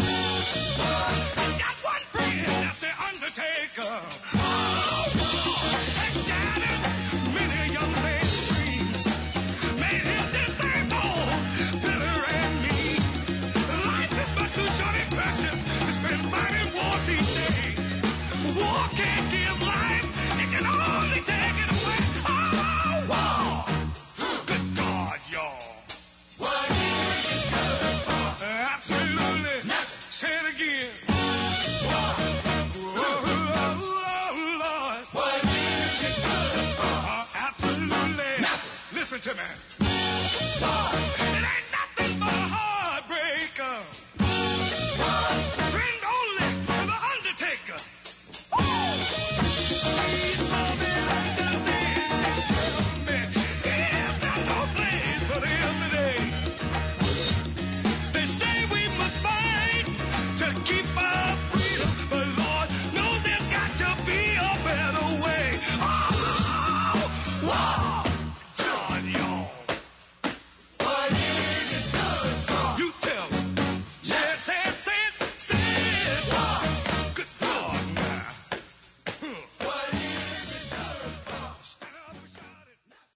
Got one friend, that's the undertaker. And shattered many young men's dreams. Made him disabled, bitter and mean. Life is much too short and precious to spend fighting wars each day. War can't give life, it can only take it away. Oh, war! Good God, y'all. What is it good for? Absolutely. Nothing. Say it again. War. Oh, Lord. What is it good for? Absolutely. Nothing. Listen to me. War.